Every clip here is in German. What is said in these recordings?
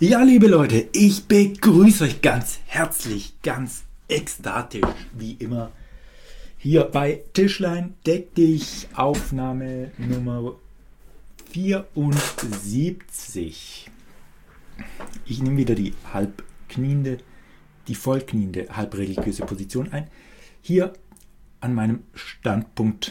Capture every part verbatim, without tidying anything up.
Ja, liebe Leute, ich begrüße euch ganz herzlich, ganz ekstatisch, wie immer, hier bei Tischlein Deck dich, Aufnahme Nummer vierundsiebzig. Ich nehme wieder die halbkniende, die vollkniende, halbreligiöse Position ein. Hier an meinem Standpunkt,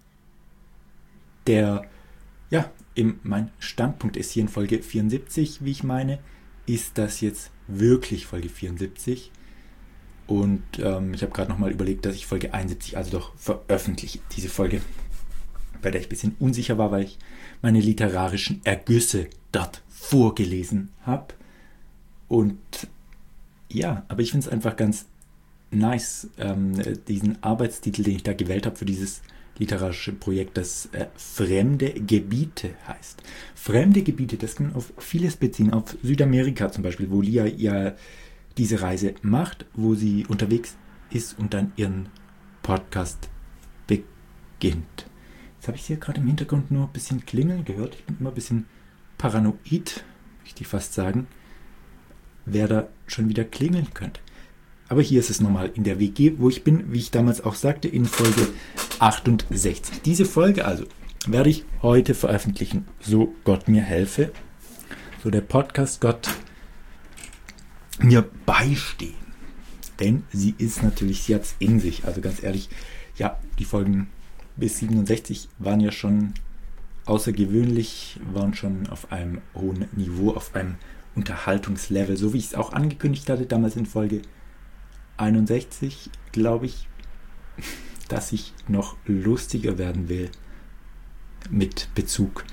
der, ja, im, mein Standpunkt ist hier in Folge vierundsiebzig, wie ich meine, ist das jetzt wirklich Folge vierundsiebzig. Und ähm, ich habe gerade nochmal überlegt, dass ich Folge einundsiebzig also doch veröffentliche, diese Folge, bei der ich ein bisschen unsicher war, weil ich meine literarischen Ergüsse dort vorgelesen habe. Und ja, aber ich finde es einfach ganz nice, ähm, diesen Arbeitstitel, den ich da gewählt habe für dieses literarische Projekt, das äh, Fremde Gebiete heißt. Fremde Gebiete, das kann man auf vieles beziehen, auf Südamerika zum Beispiel, wo Lia ja diese Reise macht, wo sie unterwegs ist und dann ihren Podcast beginnt. Jetzt habe ich hier gerade im Hintergrund nur ein bisschen klingeln gehört. Ich bin immer ein bisschen paranoid, möchte ich fast sagen, wer da schon wieder klingeln könnte. Aber hier ist es nochmal in der W G, wo ich bin, wie ich damals auch sagte, in Folge achtundsechzig. Diese Folge also werde ich heute veröffentlichen, so Gott mir helfe, so der Podcast Gott mir beistehen. Denn sie ist natürlich, sie hat es in sich. Also ganz ehrlich, ja, die Folgen bis siebenundsechzig waren ja schon außergewöhnlich, waren schon auf einem hohen Niveau, auf einem Unterhaltungslevel, so wie ich es auch angekündigt hatte, damals in Folge einundsechzig, glaube ich, dass ich noch lustiger werden will mit Bezug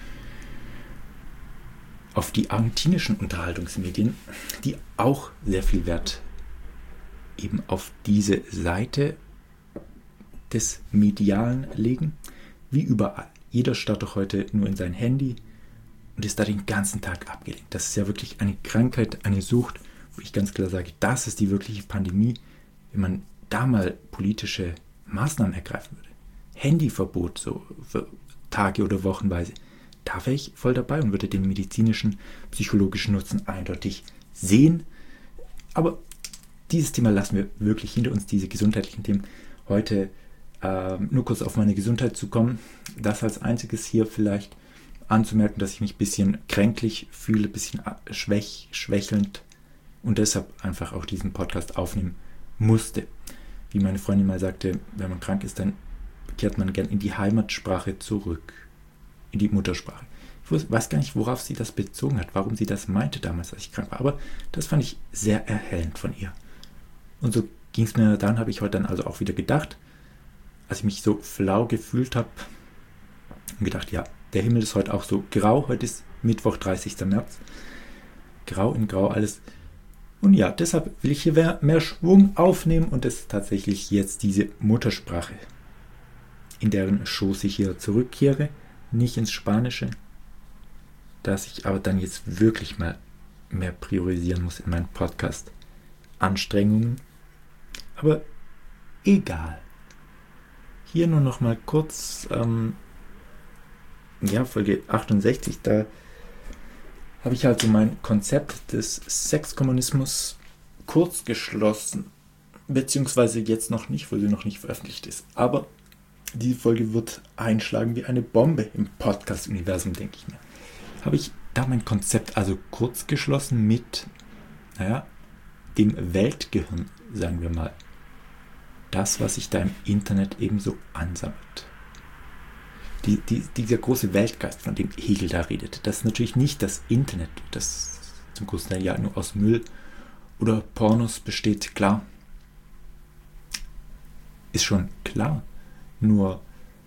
auf die argentinischen Unterhaltungsmedien, die auch sehr viel Wert eben auf diese Seite des Medialen legen, wie überall. Jeder starrt doch heute nur in sein Handy und ist da den ganzen Tag abgelenkt. Das ist ja wirklich eine Krankheit, eine Sucht, wo ich ganz klar sage, das ist die wirkliche Pandemie. Wenn man da mal politische Maßnahmen ergreifen würde, Handyverbot so für Tage oder Wochenweise, da wäre ich voll dabei und würde den medizinischen, psychologischen Nutzen eindeutig sehen. Aber dieses Thema lassen wir wirklich hinter uns, diese gesundheitlichen Themen. Heute äh, nur kurz auf meine Gesundheit zu kommen. Das als einziges hier vielleicht anzumerken, dass ich mich ein bisschen kränklich fühle, ein bisschen schwäch, schwächelnd und deshalb einfach auch diesen Podcast aufnehmen musste. Wie meine Freundin mal sagte, wenn man krank ist, dann kehrt man gern in die Heimatsprache zurück, in die Muttersprache. Ich weiß gar nicht, worauf sie das bezogen hat, warum sie das meinte damals, als ich krank war, aber das fand ich sehr erhellend von ihr. Und so ging es mir, dann habe ich heute dann also auch wieder gedacht, als ich mich so flau gefühlt habe und gedacht, ja, der Himmel ist heute auch so grau, heute ist Mittwoch, dreißigsten März, grau in grau alles. Und ja, deshalb will ich hier mehr, mehr Schwung aufnehmen und es ist tatsächlich jetzt diese Muttersprache, in deren Schoß ich hier zurückkehre, nicht ins Spanische, dass ich aber dann jetzt wirklich mal mehr priorisieren muss in meinem Podcast. Anstrengungen, aber egal. Hier nur noch mal kurz, ähm, ja, Folge achtundsechzig, da habe ich also mein Konzept des Sexkommunismus kurz geschlossen, beziehungsweise jetzt noch nicht, weil sie noch nicht veröffentlicht ist. Aber die Folge wird einschlagen wie eine Bombe im Podcast-Universum, denke ich mir. Habe ich da mein Konzept also kurz geschlossen mit, naja, dem Weltgehirn, sagen wir mal. Das, was sich da im Internet ebenso ansammelt. Die, die, dieser große Weltgeist, von dem Hegel da redet, das ist natürlich nicht das Internet, das zum großen Teil ja nur aus Müll oder Pornos besteht, klar. Ist schon klar. Nur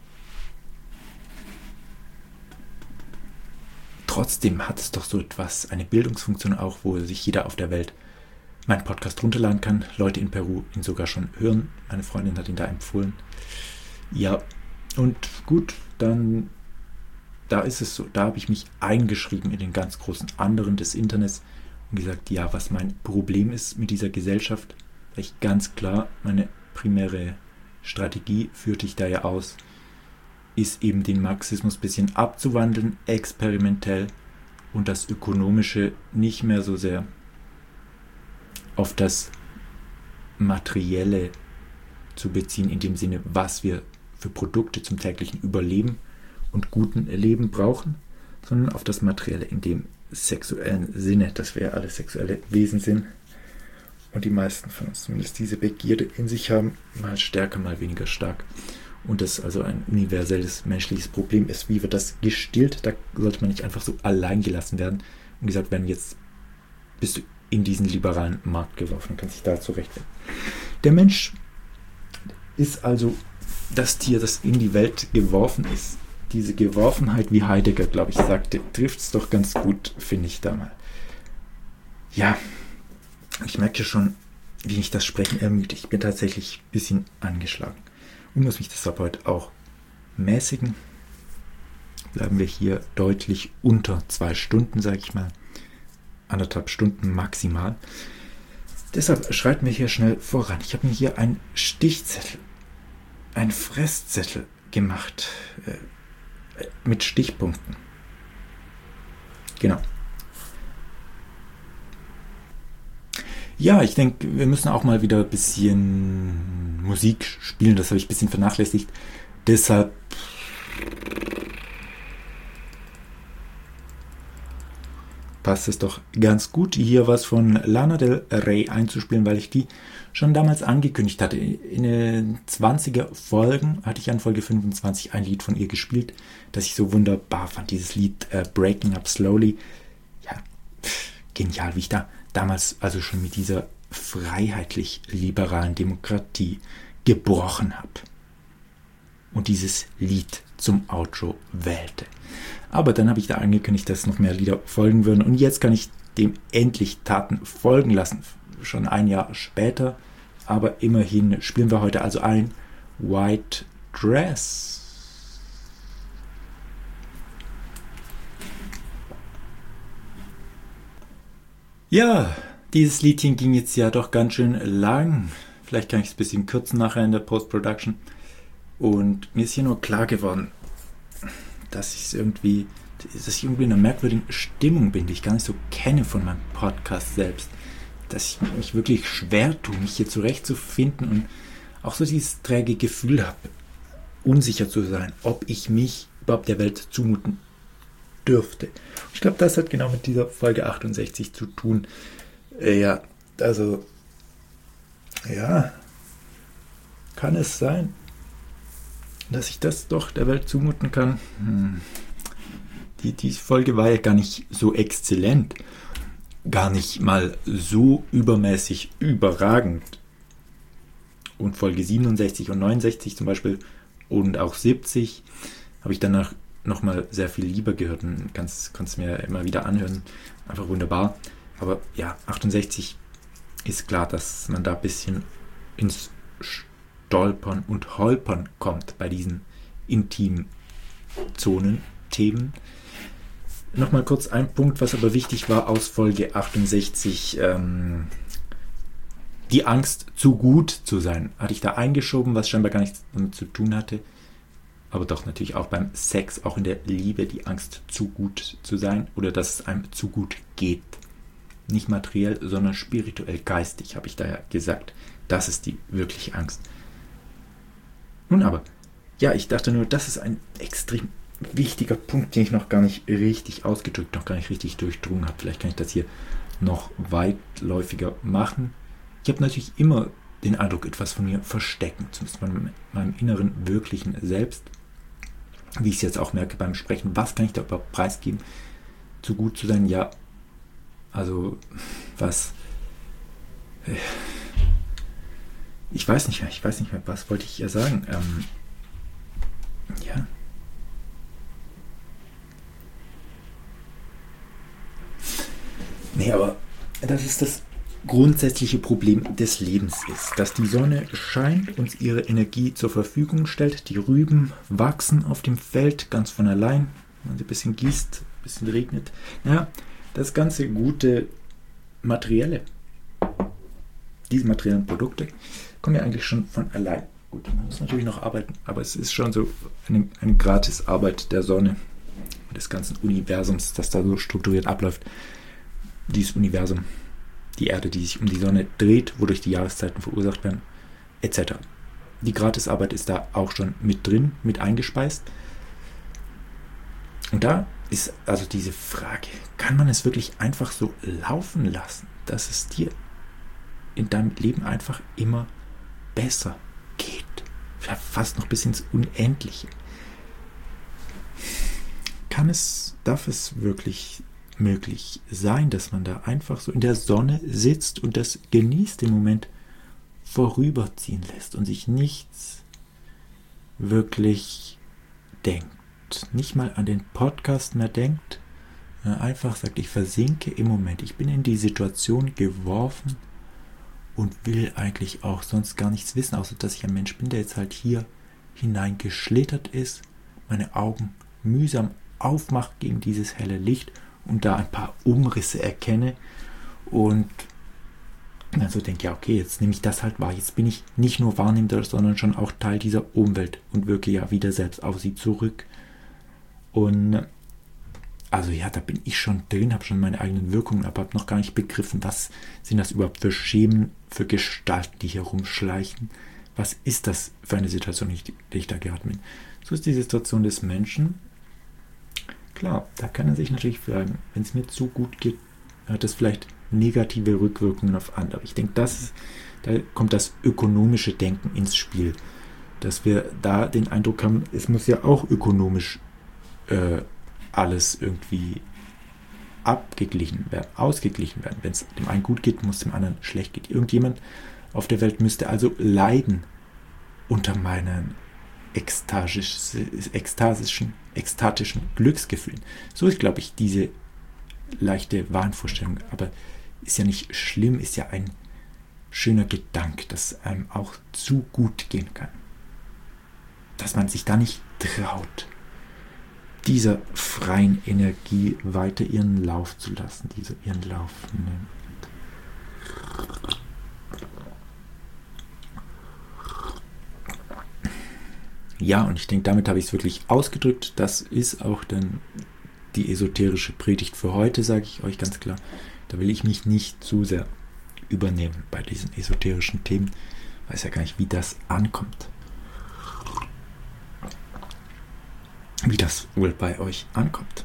trotzdem hat es doch so etwas, eine Bildungsfunktion auch, wo sich jeder auf der Welt meinen Podcast runterladen kann. Leute in Peru ihn sogar schon hören. Meine Freundin hat ihn da empfohlen. Ja, und gut, dann, da ist es so, da habe ich mich eingeschrieben in den ganz großen anderen des Internets und gesagt, ja, was mein Problem ist mit dieser Gesellschaft, weil ich ganz klar, meine primäre Strategie führte ich da ja aus, ist eben den Marxismus ein bisschen abzuwandeln, experimentell, und das Ökonomische nicht mehr so sehr auf das Materielle zu beziehen, in dem Sinne, was wir für Produkte zum täglichen Überleben und guten Leben brauchen, sondern auf das Materielle in dem sexuellen Sinne, dass wir ja alle sexuelle Wesen sind und die meisten von uns zumindest diese Begierde in sich haben, mal stärker, mal weniger stark. Und das also ein universelles menschliches Problem ist. Wie wird das gestillt? Da sollte man nicht einfach so allein gelassen werden und gesagt werden, jetzt bist du in diesen liberalen Markt geworfen und kannst dich da zurechtfinden. Der Mensch ist also das Tier, das in die Welt geworfen ist. Diese Geworfenheit, wie Heidegger, glaube ich, sagte, trifft es doch ganz gut, finde ich da mal. Ja, ich merke schon, wie ich das Sprechen ermüdet. Ich bin tatsächlich ein bisschen angeschlagen und muss mich deshalb heute auch mäßigen. Bleiben wir hier deutlich unter zwei Stunden, sage ich mal. Anderthalb Stunden maximal. Deshalb schreiten wir hier schnell voran. Ich habe mir hier einen Stichzettel, einen Fresszettel gemacht äh, mit Stichpunkten. Genau. Ja, ich denke, wir müssen auch mal wieder ein bisschen Musik spielen. Das habe ich ein bisschen vernachlässigt. Deshalb passt es doch ganz gut, hier was von Lana Del Rey einzuspielen, weil ich die schon damals angekündigt hatte. In den zwanziger Folgen hatte ich an Folge fünfundzwanzig ein Lied von ihr gespielt, das ich so wunderbar fand. Dieses Lied uh, Breaking Up Slowly. Ja, pff, genial, wie ich da damals also schon mit dieser freiheitlich-liberalen Demokratie gebrochen habe. Und dieses Lied zum Outro wählte. Aber dann habe ich da angekündigt, dass noch mehr Lieder folgen würden. Und jetzt kann ich dem endlich Taten folgen lassen. Schon ein Jahr später. Aber immerhin spielen wir heute also ein White Dress. Ja, dieses Liedchen ging jetzt ja doch ganz schön lang. Vielleicht kann ich es ein bisschen kürzen nachher in der Post-Production. Und mir ist hier nur klar geworden, dass ich irgendwie, dass ich irgendwie in einer merkwürdigen Stimmung bin, die ich gar nicht so kenne von meinem Podcast selbst. Dass ich mich wirklich schwer tue, mich hier zurechtzufinden und auch so dieses träge Gefühl habe, unsicher zu sein, ob ich mich überhaupt der Welt zumuten dürfte. Ich glaube, das hat genau mit dieser Folge achtundsechzig zu tun. Äh, ja, also, ja, kann es sein, dass ich das doch der Welt zumuten kann? Hm. Die, die Folge war ja gar nicht so exzellent, gar nicht mal so übermäßig überragend. Und Folge siebenundsechzig und neunundsechzig zum Beispiel und auch siebzig habe ich danach nochmal sehr viel lieber gehört und kannst es mir immer wieder anhören. Einfach wunderbar. Aber ja, achtundsechzig ist klar, dass man da ein bisschen ins Stolpern und Holpern kommt bei diesen intimen Zonen-Themen. Nochmal kurz ein Punkt, was aber wichtig war aus Folge achtundsechzig. Ähm, die Angst, zu gut zu sein, hatte ich da eingeschoben, was scheinbar gar nichts damit zu tun hatte. Aber doch natürlich auch beim Sex, auch in der Liebe, die Angst, zu gut zu sein oder dass es einem zu gut geht. Nicht materiell, sondern spirituell, geistig, habe ich daher gesagt. Das ist die wirkliche Angst. Nun aber, ja, ich dachte nur, das ist ein extrem wichtiger Punkt, den ich noch gar nicht richtig ausgedrückt, noch gar nicht richtig durchdrungen habe. Vielleicht kann ich das hier noch weitläufiger machen. Ich habe natürlich immer den Eindruck, etwas von mir verstecken, zumindest von meinem inneren, wirklichen Selbst. Wie ich es jetzt auch merke beim Sprechen, was kann ich da überhaupt preisgeben? Zu gut zu sein, ja, also was, ich weiß nicht mehr, ich weiß nicht mehr, was wollte ich ja sagen, ähm, ja. Nee, aber das ist das grundsätzliche Problem des Lebens ist, dass die Sonne scheint, uns ihre Energie zur Verfügung stellt, die Rüben wachsen auf dem Feld ganz von allein, wenn man sie ein bisschen gießt, ein bisschen regnet. Ja, das ganze gute Materielle, diese materiellen Produkte, kommen ja eigentlich schon von allein. Gut, man muss natürlich noch arbeiten, aber es ist schon so eine, eine Gratisarbeit der Sonne. und des ganzen Universums, das da so strukturiert abläuft. Dieses Universum, die Erde, die sich um die Sonne dreht, wodurch die Jahreszeiten verursacht werden, et cetera. Die Gratisarbeit ist da auch schon mit drin, mit eingespeist. Und da ist also diese Frage, kann man es wirklich einfach so laufen lassen, dass es dir in deinem Leben einfach immer besser geht? Ja, fast noch bis ins Unendliche. Kann es, darf es wirklich möglich sein, dass man da einfach so in der Sonne sitzt und das genießt, den Moment vorüberziehen lässt und sich nichts wirklich denkt? Nicht mal an den Podcast mehr denkt, einfach sagt, ich versinke im Moment, ich bin in die Situation geworfen und will eigentlich auch sonst gar nichts wissen, außer dass ich ein Mensch bin, der jetzt halt hier hineingeschlittert ist, meine Augen mühsam aufmacht gegen dieses helle Licht und da ein paar Umrisse erkenne und dann so denke, ja okay, jetzt nehme ich das halt wahr, jetzt bin ich nicht nur Wahrnehmender, sondern schon auch Teil dieser Umwelt und wirke ja wieder selbst auf sie zurück. Und also ja, da bin ich schon drin, habe schon meine eigenen Wirkungen, aber habe noch gar nicht begriffen, was sind das überhaupt für Schemen, für Gestalten, die hier rumschleichen. Was ist das für eine Situation, in der ich da geraten bin? So ist die Situation des Menschen. Klar, da kann er sich natürlich fragen, wenn es mir zu gut geht, hat das vielleicht negative Rückwirkungen auf andere. Ich denke, das ist, da kommt das ökonomische Denken ins Spiel. Dass wir da den Eindruck haben, es muss ja auch ökonomisch äh, alles irgendwie abgeglichen werden, ausgeglichen werden. Wenn es dem einen gut geht, muss dem anderen schlecht gehen. Irgendjemand auf der Welt müsste also leiden unter meinen ekstatisch, ekstasischen, ekstatischen Glücksgefühlen. So ist, glaube ich, diese leichte Wahnvorstellung. Aber ist ja nicht schlimm, ist ja ein schöner Gedanke, dass einem auch zu gut gehen kann. Dass man sich da nicht traut, dieser freien Energie weiter ihren Lauf zu lassen, diese ihren Lauf nimmt. Ja, und ich denke, damit habe ich es wirklich ausgedrückt. Das ist auch dann die esoterische Predigt für heute, sage ich euch ganz klar. Da will ich mich nicht zu sehr übernehmen bei diesen esoterischen Themen. Ich weiß ja gar nicht, wie das ankommt. Wie das wohl bei euch ankommt.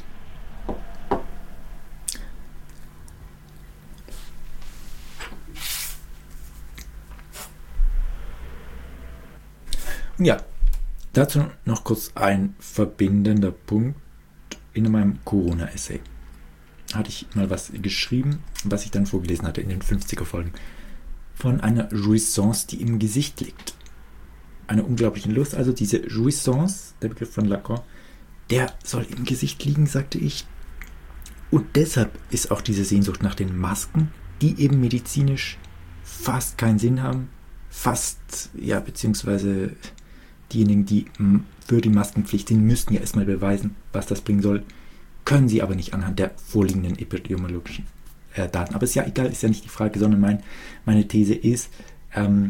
Und ja, dazu noch kurz ein verbindender Punkt in meinem Corona-Essay. Hatte ich mal was geschrieben, was ich dann vorgelesen hatte in den fünfziger Folgen. Von einer Jouissance, die im Gesicht liegt. Eine unglaubliche Lust. Also diese Jouissance, der Begriff von Lacan, der soll im Gesicht liegen, sagte ich. Und deshalb ist auch diese Sehnsucht nach den Masken, die eben medizinisch fast keinen Sinn haben, fast, ja, beziehungsweise diejenigen, die für die Maskenpflicht sind, müssten ja erstmal beweisen, was das bringen soll, können sie aber nicht anhand der vorliegenden epidemiologischen äh, Daten. Aber ist ja egal, ist ja nicht die Frage, sondern mein, meine These ist, ähm,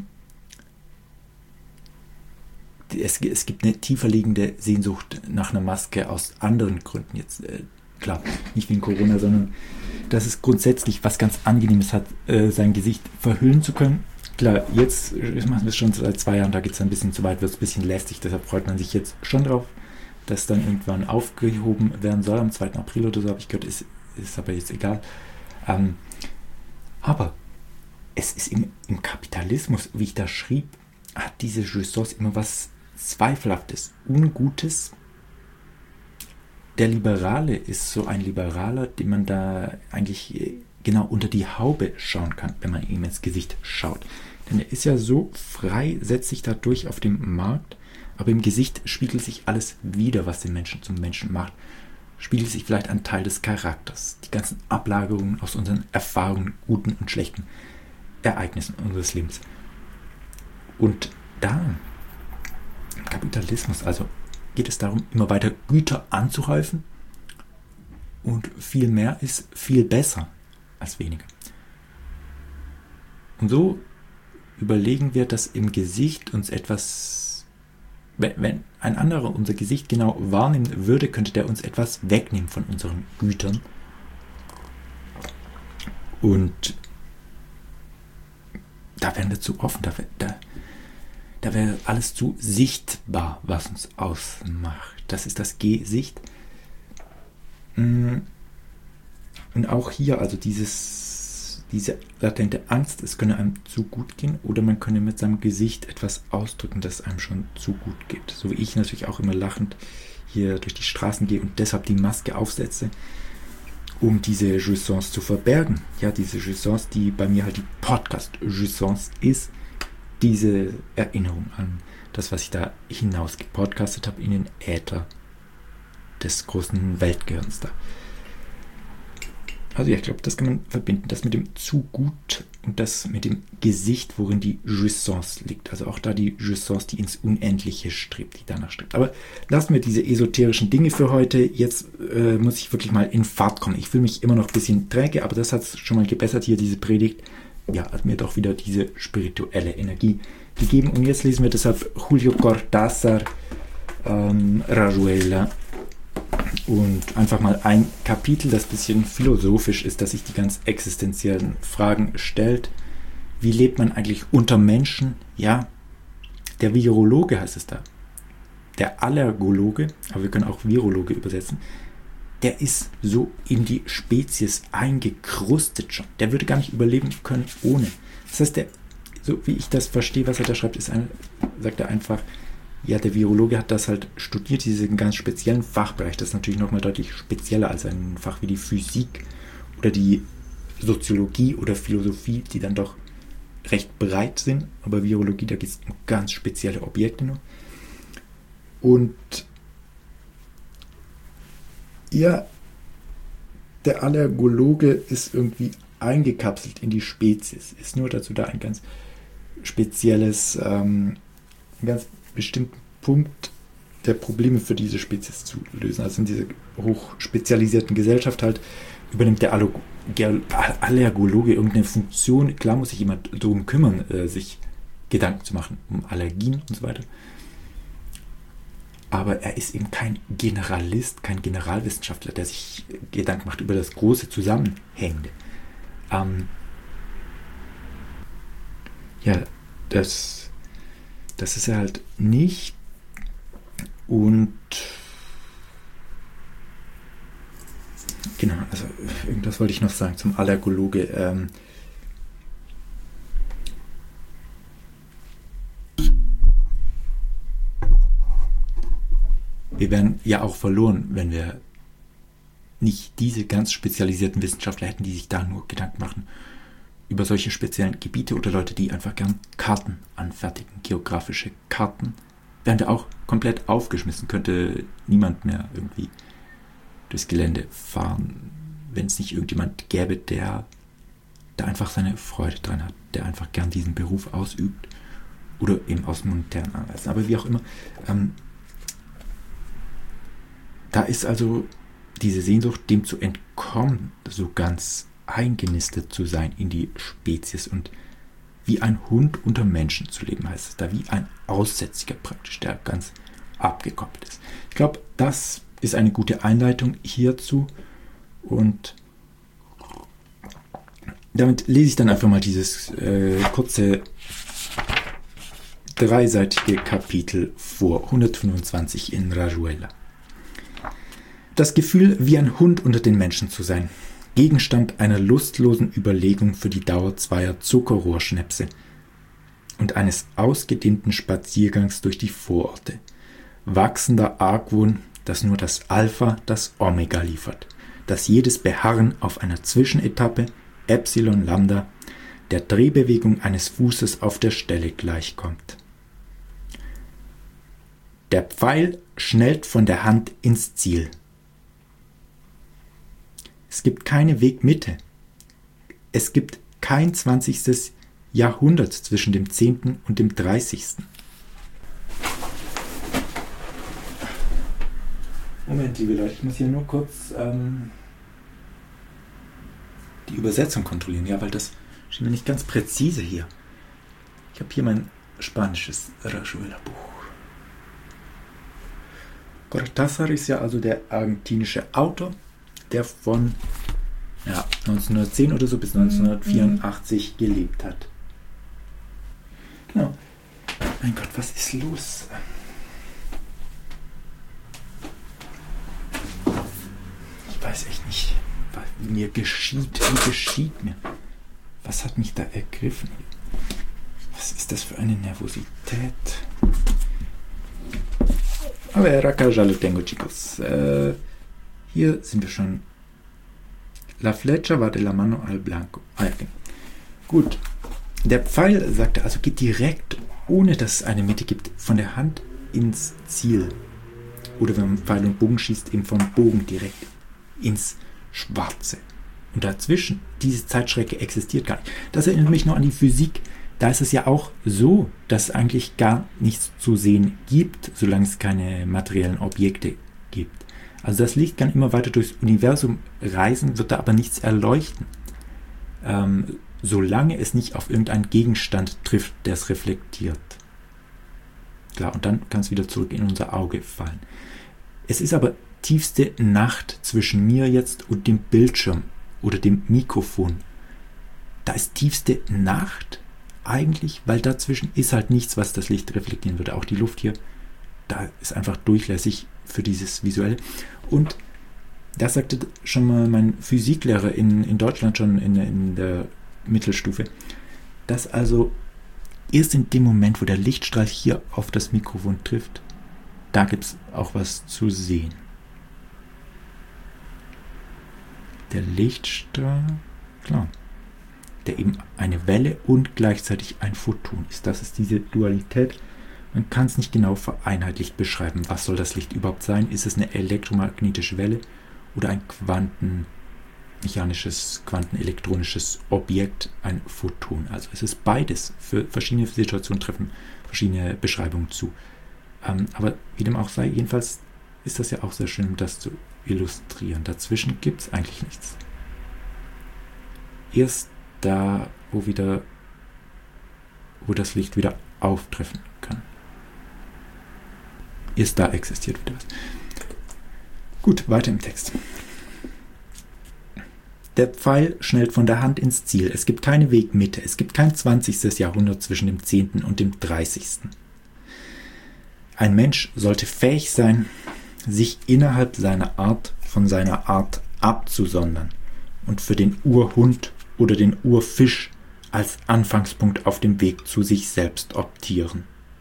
Es, es gibt eine tiefer liegende Sehnsucht nach einer Maske aus anderen Gründen. Jetzt, äh, klar, nicht wegen Corona, sondern dass es grundsätzlich was ganz Angenehmes hat, äh, sein Gesicht verhüllen zu können. Klar, jetzt machen wir es schon seit zwei Jahren, da geht es ein bisschen zu weit, wird es ein bisschen lästig, deshalb freut man sich jetzt schon drauf, dass dann irgendwann aufgehoben werden soll, am zweiten April oder so, habe ich gehört, ist, ist aber jetzt egal. Ähm, aber es ist im, im Kapitalismus, wie ich da schrieb, hat diese Jouissance immer was Zweifelhaftes, Ungutes. Der Liberale ist so ein Liberaler, dem man da eigentlich genau unter die Haube schauen kann, wenn man ihm ins Gesicht schaut. Denn er ist ja so frei, setzt sich dadurch auf dem Markt, aber im Gesicht spiegelt sich alles wieder, was den Menschen zum Menschen macht. Spiegelt sich vielleicht ein Teil des Charakters, die ganzen Ablagerungen aus unseren Erfahrungen, guten und schlechten Ereignissen unseres Lebens. Und da, im Kapitalismus, also geht es darum, immer weiter Güter anzuhäufen und viel mehr ist viel besser als weniger. Und so überlegen wir, dass im Gesicht uns etwas wenn, wenn ein anderer unser Gesicht genau wahrnehmen würde, könnte der uns etwas wegnehmen von unseren Gütern. Und da wären wir zu offen, da, da, da wäre alles zu sichtbar, was uns ausmacht. Das ist das Gesicht. Und auch hier, also dieses, diese latente Angst, es könne einem zu gut gehen, oder man könne mit seinem Gesicht etwas ausdrücken, das einem schon zu gut geht. So wie ich natürlich auch immer lachend hier durch die Straßen gehe und deshalb die Maske aufsetze, um diese Jouissance zu verbergen. Ja, diese Jouissance, die bei mir halt die Podcast-Jouissance ist, diese Erinnerung an das, was ich da hinaus gepodcastet habe in den Äther des großen Weltgehirns da. Also ja, ich glaube, das kann man verbinden, das mit dem zu gut und das mit dem Gesicht, worin die Jouissance liegt. Also auch da die Jouissance, die ins Unendliche strebt, die danach strebt. Aber lassen wir diese esoterischen Dinge für heute. Jetzt äh, muss ich wirklich mal in Fahrt kommen. Ich fühle mich immer noch ein bisschen träge, aber das hat es schon mal gebessert hier, diese Predigt. Ja, hat mir doch wieder diese spirituelle Energie gegeben. Und jetzt lesen wir deshalb Julio Cortázar, ähm, Rayuela. Und einfach mal ein Kapitel, das ein bisschen philosophisch ist, das sich die ganz existenziellen Fragen stellt. Wie lebt man eigentlich unter Menschen? Ja, der Virologe heißt es da. Der Allergologe, aber wir können auch Virologe übersetzen, der ist so in die Spezies eingekrustet schon. Der würde gar nicht überleben können ohne. Das heißt, der, so wie ich das verstehe, was er da schreibt, ist ein, sagt er einfach, ja, der Virologe hat das halt studiert, diesen ganz speziellen Fachbereich. Das ist natürlich nochmal deutlich spezieller als ein Fach wie die Physik oder die Soziologie oder Philosophie, die dann doch recht breit sind. Aber Virologie, da geht es um ganz spezielle Objekte nur. Und ja, der Allergologe ist irgendwie eingekapselt in die Spezies. Ist nur dazu da ein ganz spezielles, ähm, ein ganz bestimmten Punkt der Probleme für diese Spezies zu lösen. Also in dieser hochspezialisierten Gesellschaft halt übernimmt der Allergologe irgendeine Funktion. Klar muss sich jemand darum kümmern, äh, sich Gedanken zu machen um Allergien und so weiter. Aber er ist eben kein Generalist, kein Generalwissenschaftler, der sich Gedanken macht über das große Zusammenhängende. Ähm, ja, das Das ist er halt nicht. Und genau, also irgendwas wollte ich noch sagen zum Allergologe. Ähm, wir wären ja auch verloren, wenn wir nicht diese ganz spezialisierten Wissenschaftler hätten, die sich da nur Gedanken machen über solche speziellen Gebiete oder Leute, die einfach gern Karten anfertigen, geografische Karten, wären wir auch komplett aufgeschmissen, könnte niemand mehr irgendwie durchs Gelände fahren, wenn es nicht irgendjemand gäbe, der da einfach seine Freude dran hat, der einfach gern diesen Beruf ausübt oder eben aus monetären Anlässen. Aber wie auch immer, ähm, da ist also diese Sehnsucht, dem zu entkommen, so ganz eingenistet zu sein in die Spezies und wie ein Hund unter Menschen zu leben, heißt es da, wie ein Aussätziger praktisch, der ganz abgekoppelt ist. Ich glaube, das ist eine gute Einleitung hierzu und damit lese ich dann einfach mal dieses äh, kurze dreiseitige Kapitel vor, hundertfünfundzwanzig in Rayuela. Das Gefühl, wie ein Hund unter den Menschen zu sein. Gegenstand einer lustlosen Überlegung für die Dauer zweier Zuckerrohrschnäpse und eines ausgedehnten Spaziergangs durch die Vororte. Wachsender Argwohn, dass nur das Alpha das Omega liefert, dass jedes Beharren auf einer Zwischenetappe, Epsilon Lambda, der Drehbewegung eines Fußes auf der Stelle gleichkommt. Der Pfeil schnellt von der Hand ins Ziel. Es gibt keine Wegmitte. Es gibt kein zwanzigstes Jahrhundert zwischen dem zehnten und dem dreißigsten Moment, liebe Leute, ich muss hier nur kurz ähm, die Übersetzung kontrollieren, ja, weil das steht mir nicht ganz präzise hier. Ich habe hier mein spanisches Rayuela-Buch. Cortázar ist ja also der argentinische Autor, der von ja, neunzehnhundertzehn oder so bis neunzehnhundertvierundachtzig mhm. gelebt hat. Genau. Mein Gott, was ist los? Ich weiß echt nicht, was mir geschieht. Wie geschieht mir? Was hat mich da ergriffen? Was ist das für eine Nervosität? Aber era acá ya lo tengo, chicos. Äh, hier sind wir schon. La flecha va de la mano al blanco. Ah, ja, okay. Gut. Der Pfeil, sagt er, also geht direkt, ohne dass es eine Mitte gibt, von der Hand ins Ziel. Oder wenn man Pfeil und Bogen schießt, eben vom Bogen direkt ins Schwarze. Und dazwischen, diese Zeitstrecke existiert gar nicht. Das erinnert mich noch an die Physik. Da ist es ja auch so, dass es eigentlich gar nichts zu sehen gibt, solange es keine materiellen Objekte gibt. Also das Licht kann immer weiter durchs Universum reisen, wird da aber nichts erleuchten. Ähm, solange es nicht auf irgendeinen Gegenstand trifft, der es reflektiert. Klar, und dann kann es wieder zurück in unser Auge fallen. Es ist aber tiefste Nacht zwischen mir jetzt und dem Bildschirm oder dem Mikrofon. Da ist tiefste Nacht eigentlich, weil dazwischen ist halt nichts, was das Licht reflektieren würde. Auch die Luft hier, da ist einfach durchlässig für dieses Visuelle. Und das sagte schon mal mein Physiklehrer in, in Deutschland schon in, in der Mittelstufe, dass also erst in dem Moment, wo der Lichtstrahl hier auf das Mikrofon trifft, da gibt es auch was zu sehen. Der Lichtstrahl, klar, der eben eine Welle und gleichzeitig ein Photon ist. Das ist diese Dualität. Man kann es nicht genau vereinheitlicht beschreiben. Was soll das Licht überhaupt sein? Ist es eine elektromagnetische Welle oder ein quantenmechanisches, quantenelektronisches Objekt, ein Photon? Also es ist beides. Für verschiedene Situationen treffen verschiedene Beschreibungen zu. Ähm, aber wie dem auch sei, jedenfalls ist das ja auch sehr schön, das zu illustrieren. Dazwischen gibt es eigentlich nichts. Erst da, wo wieder, wo das Licht wieder auftreffen kann. Erst da existiert wieder was. Gut, weiter im Text. Der Pfeil schnellt von der Hand ins Ziel. Es gibt keine Wegmitte. Es gibt kein zwanzigstes Jahrhundert zwischen dem zehnten und dem dreißigsten Ein Mensch sollte fähig sein, sich innerhalb seiner Art von seiner Art abzusondern und für den Urhund oder den Urfisch als Anfangspunkt auf dem Weg zu sich selbst optieren.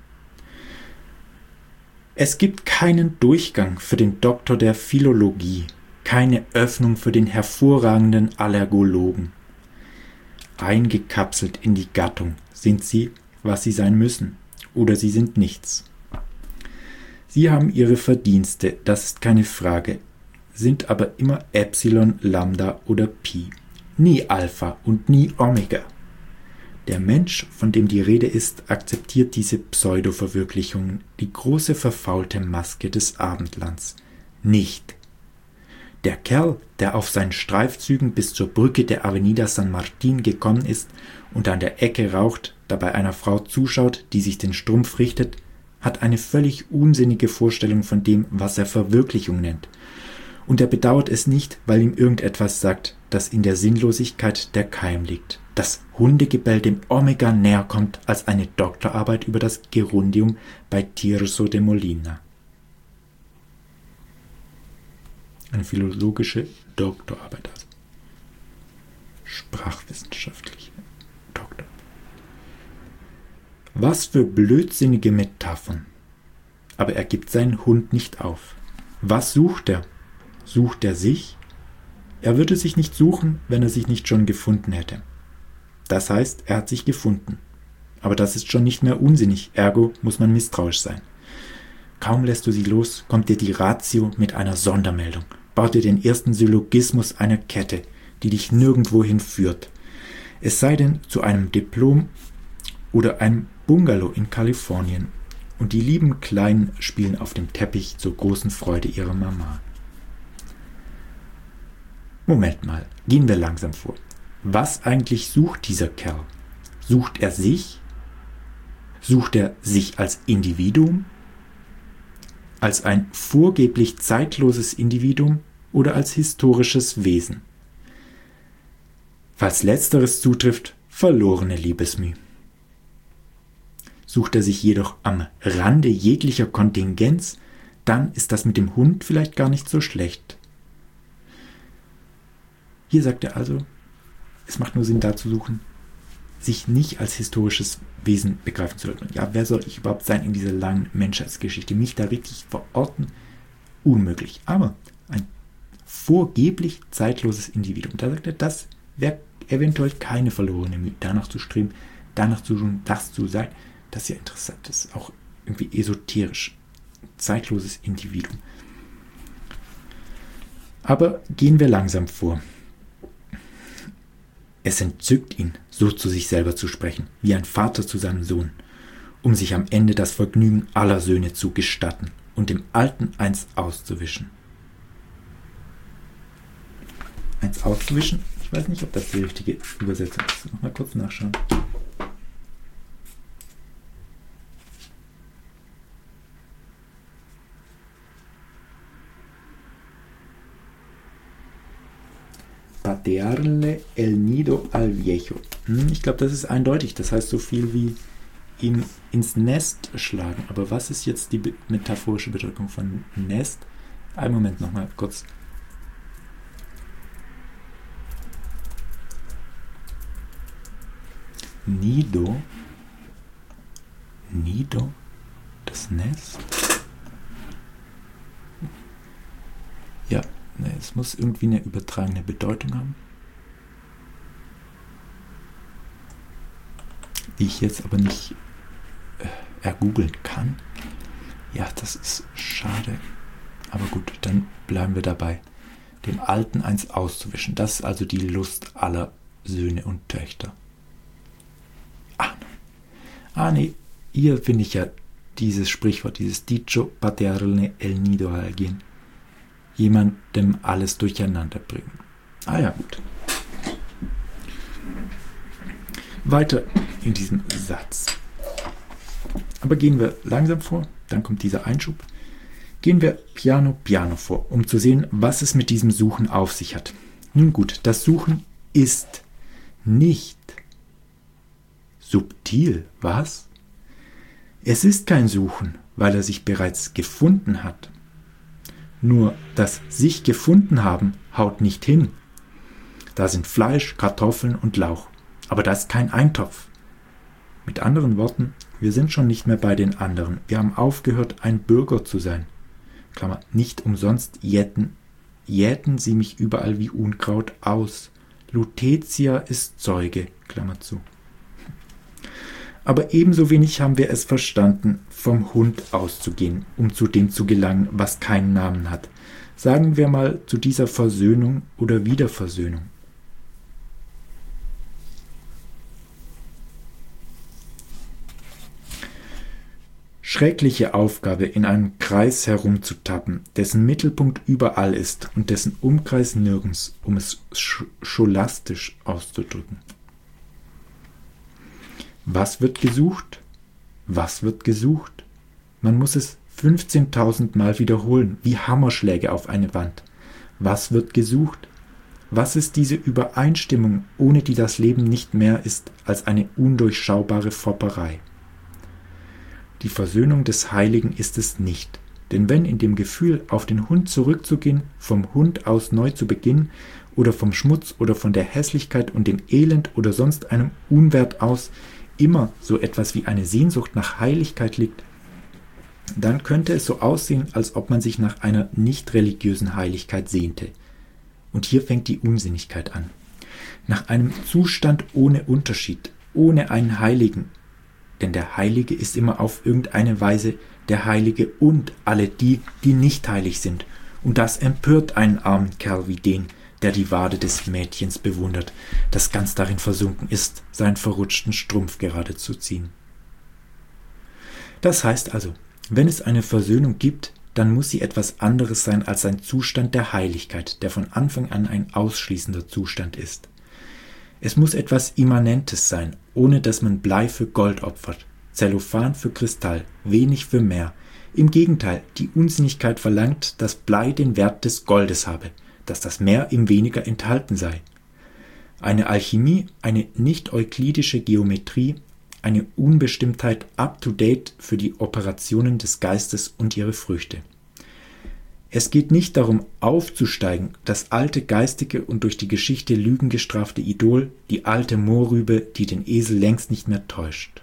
Es gibt keinen Durchgang für den Doktor der Philologie, keine Öffnung für den hervorragenden Allergologen. Eingekapselt in die Gattung sind sie, was sie sein müssen, oder sie sind nichts. Sie haben ihre Verdienste, das ist keine Frage, sind aber immer Epsilon, Lambda oder Pi. Nie Alpha und nie Omega. Der Mensch, von dem die Rede ist, akzeptiert diese Pseudo-Verwirklichungen, die große verfaulte Maske des Abendlands, nicht. Der Kerl, der auf seinen Streifzügen bis zur Brücke der Avenida San Martín gekommen ist und an der Ecke raucht, dabei einer Frau zuschaut, die sich den Strumpf richtet, hat eine völlig unsinnige Vorstellung von dem, was er Verwirklichung nennt. Und er bedauert es nicht, weil ihm irgendetwas sagt, das in der Sinnlosigkeit der Keim liegt. Das Hundegebell dem Omega näher kommt als eine Doktorarbeit über das Gerundium bei Tirso de Molina. Eine philologische Doktorarbeit, also sprachwissenschaftliche Doktorarbeit. Was für blödsinnige Metaphern. Aber er gibt seinen Hund nicht auf. Was sucht er? Sucht er sich? Er würde sich nicht suchen, wenn er sich nicht schon gefunden hätte. Das heißt, er hat sich gefunden. Aber das ist schon nicht mehr unsinnig, ergo muss man misstrauisch sein. Kaum lässt du sie los, kommt dir die Ratio mit einer Sondermeldung, baut dir den ersten Syllogismus einer Kette, die dich nirgendwohin führt. Es sei denn zu einem Diplom oder einem Bungalow in Kalifornien. Und die lieben Kleinen spielen auf dem Teppich zur großen Freude ihrer Mama. Moment mal, gehen wir langsam vor. Was eigentlich sucht dieser Kerl? Sucht er sich? Sucht er sich als Individuum? als ein vorgeblich zeitloses Individuum oder als historisches Wesen. Falls letzteres zutrifft, verlorene Liebesmüh. Sucht er sich jedoch am Rande jeglicher Kontingenz, dann ist das mit dem Hund vielleicht gar nicht so schlecht. Hier sagt er also, es macht nur Sinn, da zu suchen, sich nicht als historisches Wesen begreifen zu lassen. Ja, wer soll ich überhaupt sein in dieser langen Menschheitsgeschichte? Mich da wirklich verorten? Unmöglich. Aber ein vorgeblich zeitloses Individuum. Da sagt er, das wäre eventuell keine verlorene Mühe, danach zu streben, danach zu tun, das zu sein. Das ist ja interessant. Das ist auch irgendwie esoterisch. Zeitloses Individuum. Aber gehen wir langsam vor. Es entzückt ihn, so zu sich selber zu sprechen, wie ein Vater zu seinem Sohn, um sich am Ende das Vergnügen aller Söhne zu gestatten und dem Alten eins auszuwischen. Eins auszuwischen? Ich weiß nicht, ob das die richtige Übersetzung ist. Noch mal kurz nachschauen. Patearle el nido al viejo. Hm, ich glaube, das ist eindeutig. Das heißt so viel wie ihm ins Nest schlagen. Aber was ist jetzt die metaphorische Bedeutung von Nest? Einen Moment nochmal kurz. Nido. Nido. Das Nest. Ja. Nee, es muss irgendwie eine übertragene Bedeutung haben, die ich jetzt aber nicht äh, ergoogeln kann. Ja, das ist schade. Aber gut, dann bleiben wir dabei. Dem Alten eins auszuwischen. Das ist also die Lust aller Söhne und Töchter. Ah, ah nee, hier finde ich ja dieses Sprichwort, dieses Dicho patearle el nido al alguien. Jemandem alles durcheinander bringen. Ah ja, gut. Weiter in diesem Satz. Aber gehen wir langsam vor, dann kommt dieser Einschub. Gehen wir piano piano vor, um zu sehen, was es mit diesem Suchen auf sich hat. Nun gut, das Suchen ist nicht subtil, was? Es ist kein Suchen, weil er sich bereits gefunden hat. Nur das sich gefunden haben haut nicht hin. Da sind Fleisch, Kartoffeln und Lauch. Aber das ist kein Eintopf. Mit anderen Worten, wir sind schon nicht mehr bei den anderen. Wir haben aufgehört, ein Bürger zu sein. Klammer, nicht umsonst jäten, jäten sie mich überall wie Unkraut aus. Lutetia ist Zeuge, Klammer zu. Aber ebenso wenig haben wir es verstanden, vom Hund auszugehen, um zu dem zu gelangen, was keinen Namen hat. Sagen wir mal zu dieser Versöhnung oder Wiederversöhnung. Schreckliche Aufgabe, in einem Kreis herumzutappen, dessen Mittelpunkt überall ist und dessen Umkreis nirgends, um es sch- scholastisch auszudrücken. Was wird gesucht? Was wird gesucht? Man muss es fünfzehntausend Mal wiederholen, wie Hammerschläge auf eine Wand. Was wird gesucht? Was ist diese Übereinstimmung, ohne die das Leben nicht mehr ist als eine undurchschaubare Fopperei? Die Versöhnung des Heiligen ist es nicht, denn wenn in dem Gefühl, auf den Hund zurückzugehen, vom Hund aus neu zu beginnen, oder vom Schmutz oder von der Hässlichkeit und dem Elend oder sonst einem Unwert aus, immer so etwas wie eine Sehnsucht nach Heiligkeit liegt, dann könnte es so aussehen, als ob man sich nach einer nicht religiösen Heiligkeit sehnte. Und hier fängt die Unsinnigkeit an. Nach einem Zustand ohne Unterschied, ohne einen Heiligen. Denn der Heilige ist immer auf irgendeine Weise der Heilige und alle die, die nicht heilig sind. Und das empört einen armen Kerl wie den, der die Wade des Mädchens bewundert, das ganz darin versunken ist, seinen verrutschten Strumpf gerade zu ziehen. Das heißt also, wenn es eine Versöhnung gibt, dann muss sie etwas anderes sein als ein Zustand der Heiligkeit, der von Anfang an ein ausschließender Zustand ist. Es muss etwas Immanentes sein, ohne dass man Blei für Gold opfert, Zellophan für Kristall, wenig für mehr, Im Gegenteil, die Unsinnigkeit verlangt, dass Blei den Wert des Goldes habe, dass das Mehr im Weniger enthalten sei. Eine Alchemie, eine nicht-euklidische Geometrie, eine Unbestimmtheit up-to-date für die Operationen des Geistes und ihre Früchte. Es geht nicht darum, aufzusteigen, das alte geistige und durch die Geschichte lügengestrafte Idol, die alte Mohrrübe, die den Esel längst nicht mehr täuscht.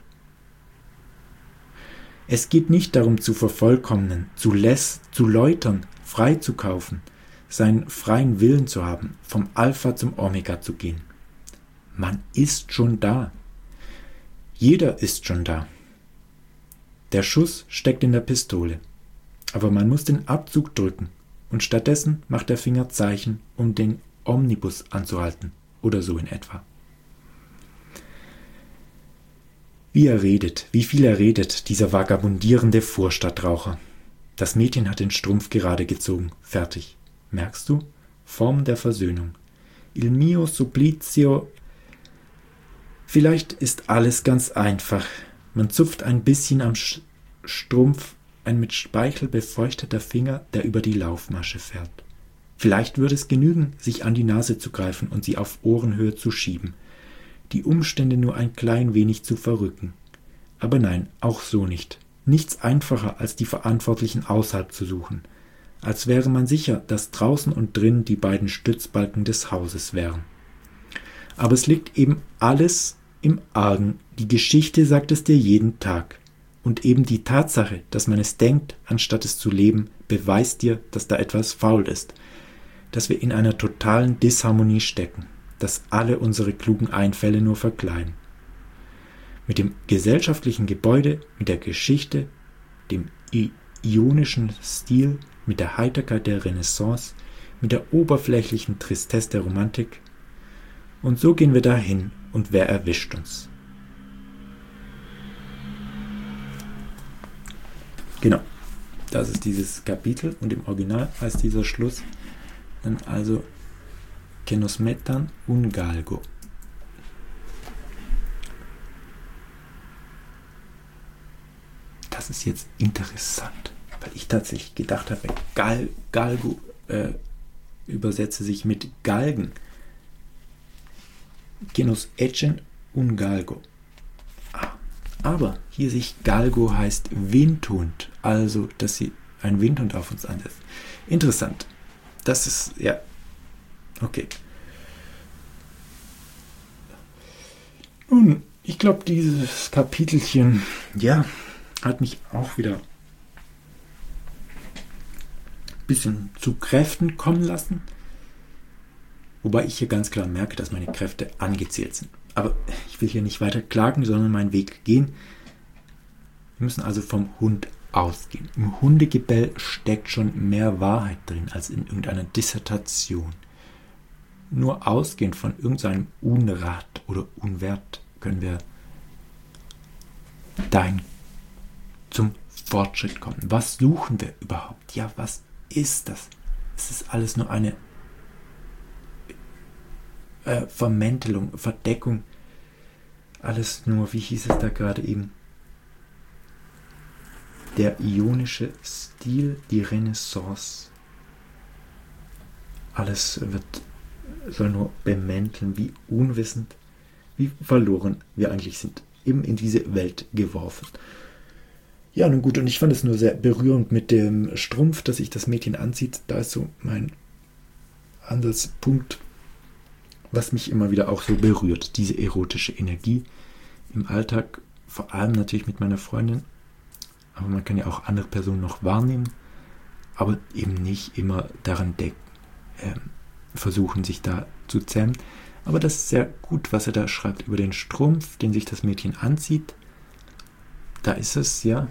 Es geht nicht darum, zu vervollkommnen, zu läss, zu läutern, frei zu kaufen, seinen freien Willen zu haben, vom Alpha zum Omega zu gehen. Man ist schon da. Jeder ist schon da. Der Schuss steckt in der Pistole. Aber man muss den Abzug drücken und stattdessen macht der Finger Zeichen, um den Omnibus anzuhalten oder so in etwa. Wie er redet, wie viel er redet, dieser vagabundierende Vorstadtraucher. Das Mädchen hat den Strumpf gerade gezogen. Fertig. Merkst du? Form der Versöhnung. Il mio supplizio. Vielleicht ist alles ganz einfach. Man zupft ein bisschen am Sch- Strumpf, ein mit Speichel befeuchteter Finger, der über die Laufmasche fährt. Vielleicht würde es genügen, sich an die Nase zu greifen und sie auf Ohrenhöhe zu schieben. Die Umstände nur ein klein wenig zu verrücken. Aber nein, auch so nicht. Nichts einfacher, als die Verantwortlichen außerhalb zu suchen. Als wäre man sicher, dass draußen und drin die beiden Stützbalken des Hauses wären. Aber es liegt eben alles im Argen. Die Geschichte sagt es dir jeden Tag. Und eben die Tatsache, dass man es denkt, anstatt es zu leben, beweist dir, dass da etwas faul ist. Dass wir in einer totalen Disharmonie stecken. Dass alle unsere klugen Einfälle nur verkleiden. Mit dem gesellschaftlichen Gebäude, mit der Geschichte, dem ionischen Stil, mit der Heiterkeit der Renaissance, mit der oberflächlichen Tristesse der Romantik. Und so gehen wir dahin, und wer erwischt uns? Genau, das ist dieses Kapitel, und im Original heißt dieser Schluss dann also que nos metan un galgo. Das ist jetzt interessant, weil ich tatsächlich gedacht habe, Gal, Galgo äh, übersetze sich mit Galgen. Que nos echen un galgo. Ah, aber hier sich Galgo heißt Windhund, also dass sie ein Windhund auf uns ansetzt. Interessant. Das ist, ja, okay. Nun, ich glaube, dieses Kapitelchen, ja, hat mich auch wieder ein bisschen zu Kräften kommen lassen. Wobei ich hier ganz klar merke, dass meine Kräfte angezählt sind. Aber ich will hier nicht weiter klagen, sondern meinen Weg gehen. Wir müssen also vom Hund ausgehen. Im Hundegebell steckt schon mehr Wahrheit drin als in irgendeiner Dissertation. Nur ausgehend von irgendeinem Unrat oder Unwert können wir dahin zum Fortschritt kommen. Was suchen wir überhaupt? Ja, was ist das? Es ist alles nur eine äh, Vermäntelung, Verdeckung. Alles nur, wie hieß es da gerade eben? Der ionische Stil, die Renaissance. Alles wird, soll nur bemänteln, wie unwissend, wie verloren wir eigentlich sind. Eben in diese Welt geworfen. Ja, nun gut, und ich fand es nur sehr berührend mit dem Strumpf, dass sich das Mädchen anzieht. Da ist so mein Ansatzpunkt, was mich immer wieder auch so berührt. Diese erotische Energie im Alltag, vor allem natürlich mit meiner Freundin. Aber man kann ja auch andere Personen noch wahrnehmen, aber eben nicht immer daran denken, äh, versuchen, sich da zu zähmen. Aber das ist sehr gut, was er da schreibt über den Strumpf, den sich das Mädchen anzieht. Da ist es, ja,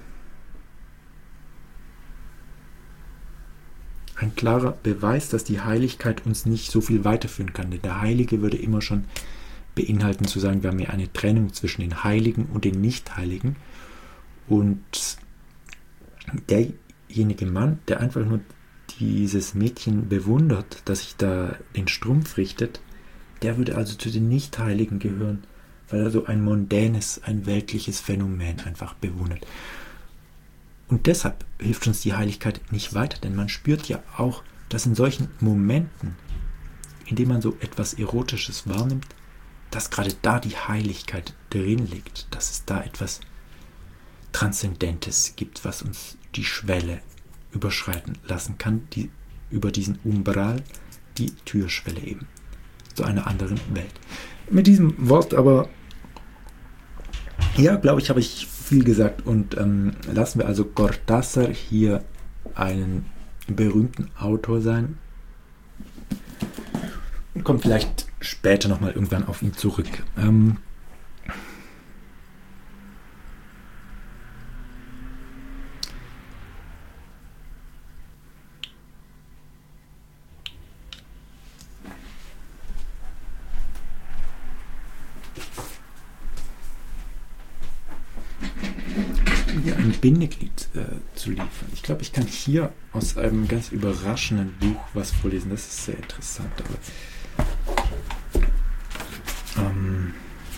ein klarer Beweis, dass die Heiligkeit uns nicht so viel weiterführen kann. Denn der Heilige würde immer schon beinhalten, zu sagen, wir haben ja eine Trennung zwischen den Heiligen und den Nicht-Heiligen. Und derjenige Mann, der einfach nur dieses Mädchen bewundert, dass sich da den Strumpf richtet, der würde also zu den Nicht-Heiligen gehören, weil er so ein mondänes, ein weltliches Phänomen einfach bewundert. Und deshalb hilft uns die Heiligkeit nicht weiter, denn man spürt ja auch, dass in solchen Momenten, in denen man so etwas Erotisches wahrnimmt, dass gerade da die Heiligkeit drin liegt, dass es da etwas Transzendentes gibt, was uns die Schwelle überschreiten lassen kann, die über diesen Umbral, die Türschwelle eben, zu einer anderen Welt. Mit diesem Wort aber, ja, glaube ich, habe ich viel gesagt und ähm, lassen wir also Cortázar hier einen berühmten Autor sein und kommen vielleicht später nochmal irgendwann auf ihn zurück. Ähm, hier ein Bindeglied äh, zu liefern. Ich glaube, ich kann hier aus einem ganz überraschenden Buch was vorlesen. Das ist sehr interessant. Aber, ähm,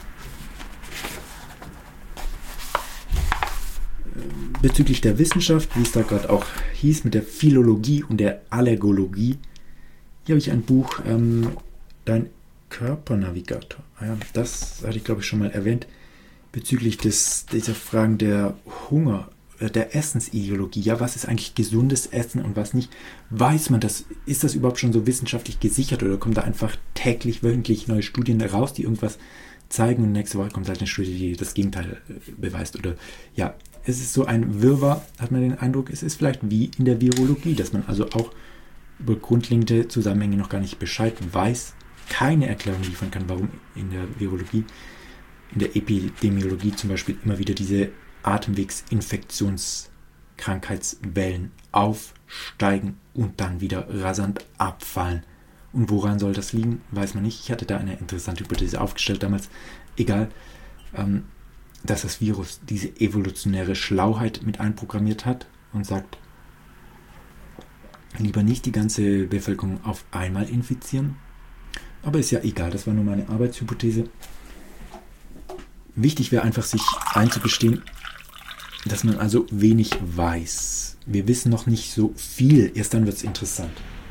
bezüglich der Wissenschaft, wie es da gerade auch hieß, mit der Philologie und der Allergologie, hier habe ich ein Buch, ähm, Dein Körpernavigator. Ja, das hatte ich, glaube ich, schon mal erwähnt. Bezüglich des, dieser Fragen der Hunger, der Essensideologie, ja, was ist eigentlich gesundes Essen und was nicht, weiß man das, ist das überhaupt schon so wissenschaftlich gesichert oder kommen da einfach täglich, wöchentlich neue Studien raus, die irgendwas zeigen und nächste Woche kommt halt eine Studie, die das Gegenteil beweist oder, ja, es ist so ein Wirrwarr, hat man den Eindruck, es ist vielleicht wie in der Virologie, dass man also auch über grundlegende Zusammenhänge noch gar nicht Bescheid weiß, keine Erklärung liefern kann, warum in der Virologie in der Epidemiologie zum Beispiel immer wieder diese Atemwegsinfektionskrankheitswellen aufsteigen und dann wieder rasant abfallen. Und woran soll das liegen, weiß man nicht. Ich hatte da eine interessante Hypothese aufgestellt damals. Egal, ähm, dass das Virus diese evolutionäre Schlauheit mit einprogrammiert hat und sagt, lieber nicht die ganze Bevölkerung auf einmal infizieren. Aber ist ja egal, das war nur meine Arbeitshypothese. Wichtig wäre einfach, sich einzugestehen, dass man also wenig weiß. Wir wissen noch nicht so viel, erst dann wird es interessant.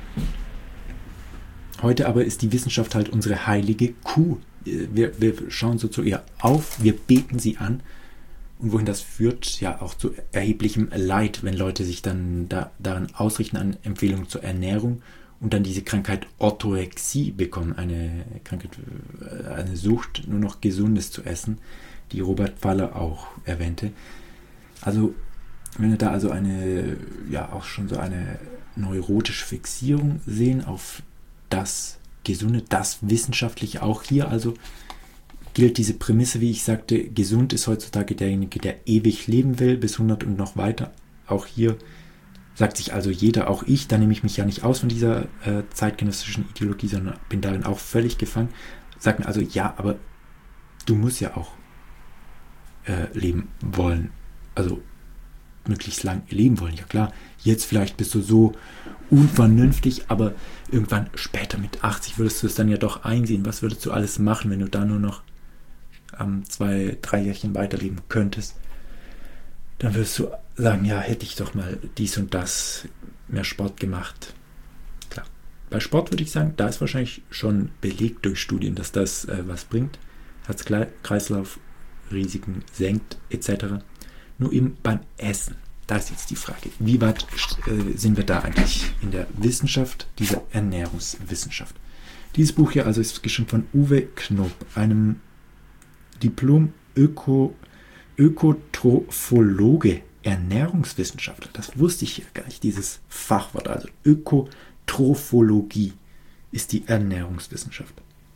Heute aber ist die Wissenschaft halt unsere heilige Kuh. Wir, wir schauen so zu ihr auf, wir beten sie an. Und wohin das führt, ja auch zu erheblichem Leid, wenn Leute sich dann da, daran ausrichten an Empfehlungen zur Ernährung und dann diese Krankheit Orthorexie bekommen, eine Krankheit, eine Sucht, nur noch Gesundes zu essen, die Robert Pfaller auch erwähnte. Also, wenn wir da also eine, ja auch schon so eine neurotische Fixierung sehen auf das Gesunde, das Wissenschaftliche, auch hier also gilt diese Prämisse, wie ich sagte, gesund ist heutzutage derjenige, der ewig leben will, bis hundert und noch weiter. Auch hier sagt sich also jeder, auch ich, da nehme ich mich ja nicht aus von dieser äh, zeitgenössischen Ideologie, sondern bin darin auch völlig gefangen. Sagt mir also, ja, aber du musst ja auch äh, leben wollen. Also möglichst lang leben wollen, ja klar. Jetzt vielleicht bist du so unvernünftig, aber irgendwann später mit achtzig würdest du es dann ja doch einsehen. Was würdest du alles machen, wenn du da nur noch ähm, zwei, drei Jährchen weiterleben könntest? Dann wirst du sagen, ja, hätte ich doch mal dies und das, mehr Sport gemacht. Klar. Bei Sport würde ich sagen, da ist wahrscheinlich schon belegt durch Studien, dass das äh, was bringt. Herz-Kreislauf-Risiken senkt, et cetera. Nur eben beim Essen, da ist jetzt die Frage, wie weit äh, sind wir da eigentlich in der Wissenschaft, dieser Ernährungswissenschaft? Dieses Buch hier also ist geschrieben von Uwe Knopp, einem Diplom-Öko Ökotrophologe, Ernährungswissenschaftler. Das wusste ich ja gar nicht, dieses Fachwort. Also Ökotrophologie ist die Ernährungswissenschaft.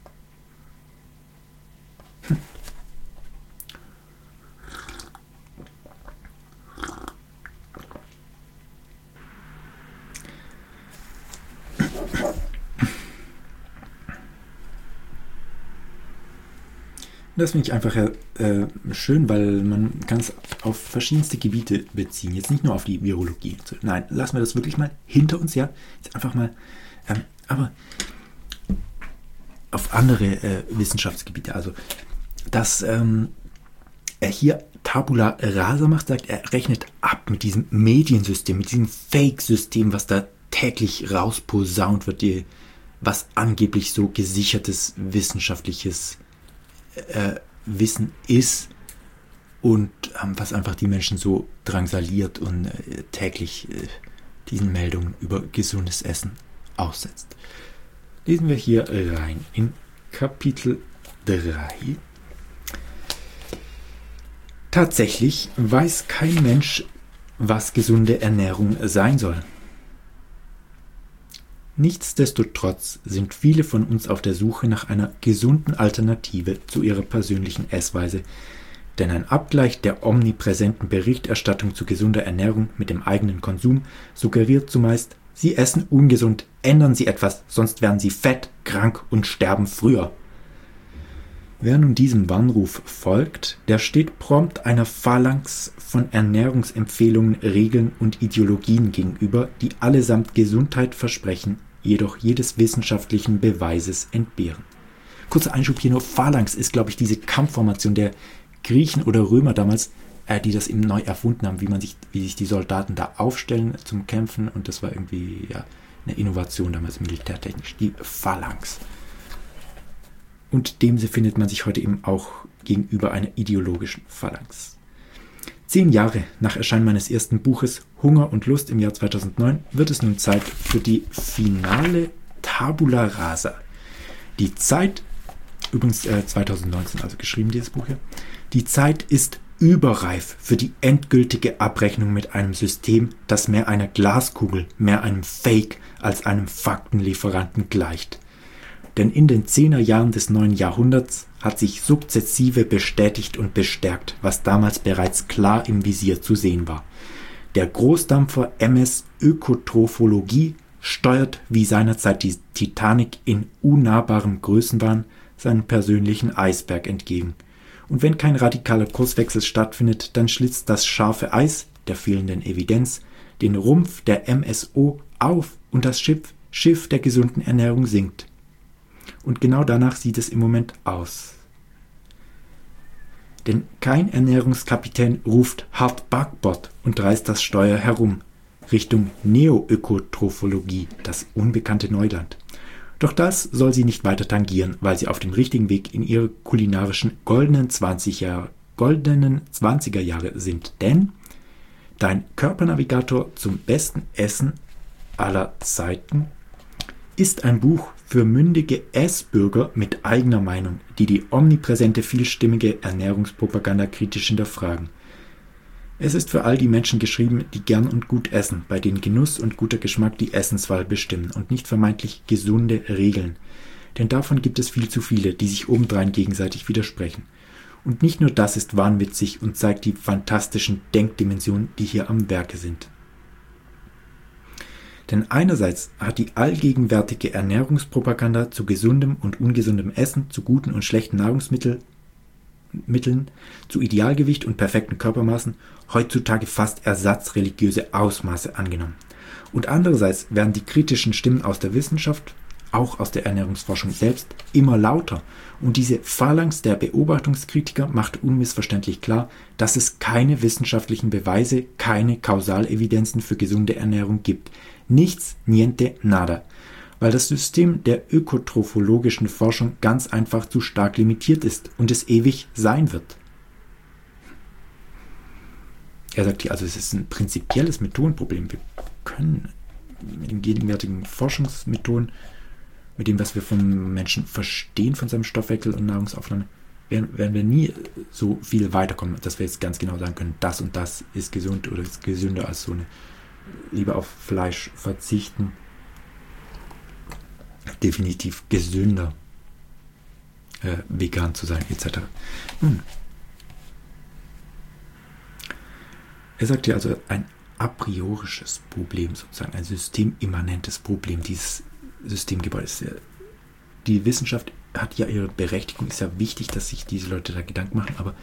Hm. Das finde ich einfach äh, schön, weil man kann es auf verschiedenste Gebiete beziehen. Jetzt nicht nur auf die Virologie. Nein, lassen wir das wirklich mal hinter uns, ja. Jetzt einfach mal, ähm, aber auf andere äh, Wissenschaftsgebiete. Also, dass ähm, er hier Tabula rasa macht, sagt, er rechnet ab mit diesem Mediensystem, mit diesem Fake-System, was da täglich rausposaunt wird, die, was angeblich so gesichertes wissenschaftliches äh, Wissen ist und ähm, was einfach die Menschen so drangsaliert und äh, täglich äh, diesen Meldungen über gesundes Essen aussetzt. Lesen wir hier rein in Kapitel drei. Tatsächlich weiß kein Mensch, was gesunde Ernährung sein soll. Nichtsdestotrotz sind viele von uns auf der Suche nach einer gesunden Alternative zu ihrer persönlichen Essweise, denn ein Abgleich der omnipräsenten Berichterstattung zu gesunder Ernährung mit dem eigenen Konsum suggeriert zumeist, Sie essen ungesund, ändern Sie etwas, sonst werden Sie fett, krank und sterben früher. Wer nun diesem Warnruf folgt, der steht prompt einer Phalanx von Ernährungsempfehlungen, Regeln und Ideologien gegenüber, die allesamt Gesundheit versprechen, jedoch jedes wissenschaftlichen Beweises entbehren. Kurzer Einschub hier nur, Phalanx ist, glaube ich, diese Kampfformation der Griechen oder Römer damals, äh, die das eben neu erfunden haben, wie man sich, wie sich die Soldaten da aufstellen zum Kämpfen, und das war irgendwie ja, eine Innovation damals militärtechnisch, die Phalanx. Und dem findet man sich heute eben auch gegenüber einer ideologischen Phalanx. Zehn Jahre nach Erscheinen meines ersten Buches Hunger und Lust im Jahr zweitausendneun wird es nun Zeit für die finale Tabula rasa. Die Zeit, übrigens äh, zweitausendneunzehn, also geschrieben dieses Buch hier, die Zeit ist überreif für die endgültige Abrechnung mit einem System, das mehr einer Glaskugel, mehr einem Fake als einem Faktenlieferanten gleicht. Denn in den Zehnerjahren des neuen Jahrhunderts hat sich sukzessive bestätigt und bestärkt, was damals bereits klar im Visier zu sehen war. Der Großdampfer M S Ökotrophologie steuert wie seinerzeit die Titanic in unnahbarem Größenwahn seinen persönlichen Eisberg entgegen. Und wenn kein radikaler Kurswechsel stattfindet, dann schlitzt das scharfe Eis der fehlenden Evidenz den Rumpf der M S O auf und das Schiff, Schiff der gesunden Ernährung sinkt. Und genau danach sieht es im Moment aus. Denn kein Ernährungskapitän ruft Hard Backbord und reißt das Steuer herum, Richtung Neoökotrophologie, das unbekannte Neuland. Doch das soll sie nicht weiter tangieren, weil sie auf dem richtigen Weg in ihre kulinarischen goldenen zwanziger, goldenen zwanziger Jahre sind. Denn dein Körpernavigator zum besten Essen aller Zeiten ist ein Buch für mündige Essbürger mit eigener Meinung, die die omnipräsente, vielstimmige Ernährungspropaganda kritisch hinterfragen. Es ist für all die Menschen geschrieben, die gern und gut essen, bei denen Genuss und guter Geschmack die Essenswahl bestimmen und nicht vermeintlich gesunde Regeln. Denn davon gibt es viel zu viele, die sich obendrein gegenseitig widersprechen. Und nicht nur das ist wahnwitzig und zeigt die fantastischen Denkdimensionen, die hier am Werke sind. Denn einerseits hat die allgegenwärtige Ernährungspropaganda zu gesundem und ungesundem Essen, zu guten und schlechten Nahrungsmitteln, Mitteln, zu Idealgewicht und perfekten Körpermaßen heutzutage fast ersatzreligiöse Ausmaße angenommen. Und andererseits werden die kritischen Stimmen aus der Wissenschaft, auch aus der Ernährungsforschung selbst, immer lauter. Und diese Phalanx der Beobachtungskritiker macht unmissverständlich klar, dass es keine wissenschaftlichen Beweise, keine Kausalevidenzen für gesunde Ernährung gibt. Nichts, niente, nada. Weil das System der ökotrophologischen Forschung ganz einfach zu stark limitiert ist und es ewig sein wird. Er sagt hier also, es ist ein prinzipielles Methodenproblem. Wir können mit den gegenwärtigen Forschungsmethoden, mit dem, was wir vom Menschen verstehen, von seinem Stoffwechsel und Nahrungsaufnahme, werden, werden wir nie so viel weiterkommen, dass wir jetzt ganz genau sagen können, das und das ist gesund oder ist gesünder als so eine, lieber auf Fleisch verzichten. Definitiv gesünder, äh, vegan zu sein, et cetera. Nun, er sagt ja also ein apriorisches Problem, sozusagen ein systemimmanentes Problem dieses Systemgebäudes. Die Wissenschaft hat ja ihre Berechtigung, ist ja wichtig, dass sich diese Leute da Gedanken machen, aber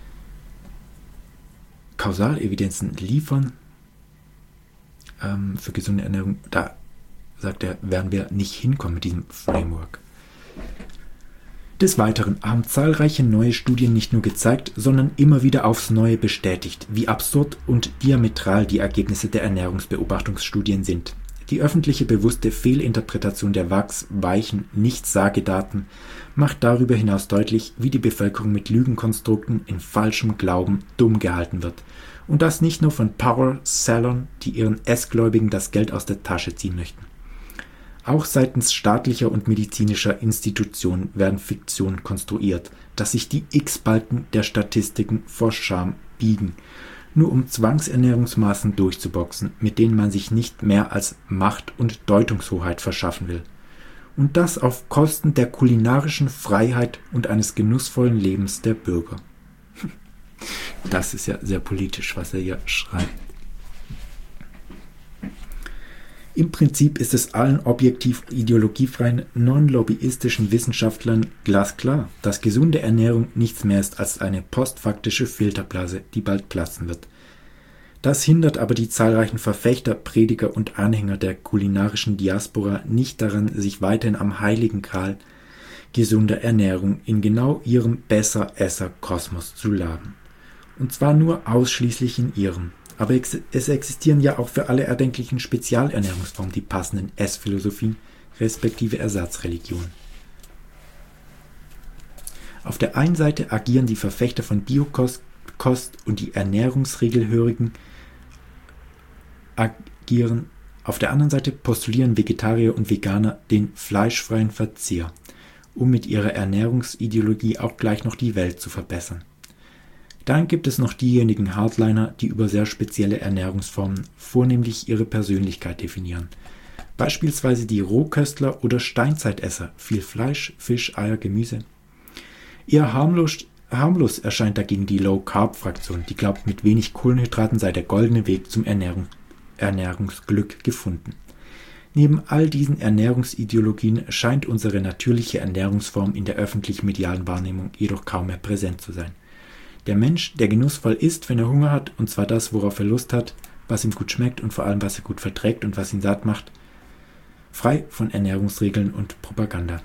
Kausalevidenzen liefern ähm, für gesunde Ernährung, da sagt er, werden wir nicht hinkommen mit diesem Framework. Des Weiteren haben zahlreiche neue Studien nicht nur gezeigt, sondern immer wieder aufs Neue bestätigt, wie absurd und diametral die Ergebnisse der Ernährungsbeobachtungsstudien sind. Die öffentliche bewusste Fehlinterpretation der wachsweichen Nichtsagedaten macht darüber hinaus deutlich, wie die Bevölkerung mit Lügenkonstrukten in falschem Glauben dumm gehalten wird. Und das nicht nur von Power-Sellern, die ihren Essgläubigen das Geld aus der Tasche ziehen möchten. Auch seitens staatlicher und medizinischer Institutionen werden Fiktionen konstruiert, dass sich die X-Balken der Statistiken vor Scham biegen, nur um Zwangsernährungsmaßen durchzuboxen, mit denen man sich nicht mehr als Macht- und Deutungshoheit verschaffen will. Und das auf Kosten der kulinarischen Freiheit und eines genussvollen Lebens der Bürger. Das ist ja sehr politisch, was er hier schreibt. Im Prinzip ist es allen objektiv ideologiefreien, non-lobbyistischen Wissenschaftlern glasklar, dass gesunde Ernährung nichts mehr ist als eine postfaktische Filterblase, die bald platzen wird. Das hindert aber die zahlreichen Verfechter, Prediger und Anhänger der kulinarischen Diaspora nicht daran, sich weiterhin am heiligen Gral gesunder Ernährung in genau ihrem Besser-Esser-Kosmos zu laben. Und zwar nur ausschließlich in ihrem. Aber es existieren ja auch für alle erdenklichen Spezialernährungsformen die passenden Essphilosophien respektive Ersatzreligionen. Auf der einen Seite agieren die Verfechter von Biokost Kost und die Ernährungsregelhörigen agieren. Auf der anderen Seite postulieren Vegetarier und Veganer den fleischfreien Verzehr, um mit ihrer Ernährungsideologie auch gleich noch die Welt zu verbessern. Dann gibt es noch diejenigen Hardliner, die über sehr spezielle Ernährungsformen vornehmlich ihre Persönlichkeit definieren. Beispielsweise die Rohköstler oder Steinzeitesser, viel Fleisch, Fisch, Eier, Gemüse. Eher harmlos, harmlos erscheint dagegen die Low-Carb-Fraktion, die glaubt, mit wenig Kohlenhydraten sei der goldene Weg zum Ernährung, Ernährungsglück gefunden. Neben all diesen Ernährungsideologien scheint unsere natürliche Ernährungsform in der öffentlichen medialen Wahrnehmung jedoch kaum mehr präsent zu sein. Der Mensch, der genussvoll isst, wenn er Hunger hat, und zwar das, worauf er Lust hat, was ihm gut schmeckt und vor allem, was er gut verträgt und was ihn satt macht, frei von Ernährungsregeln und Propaganda.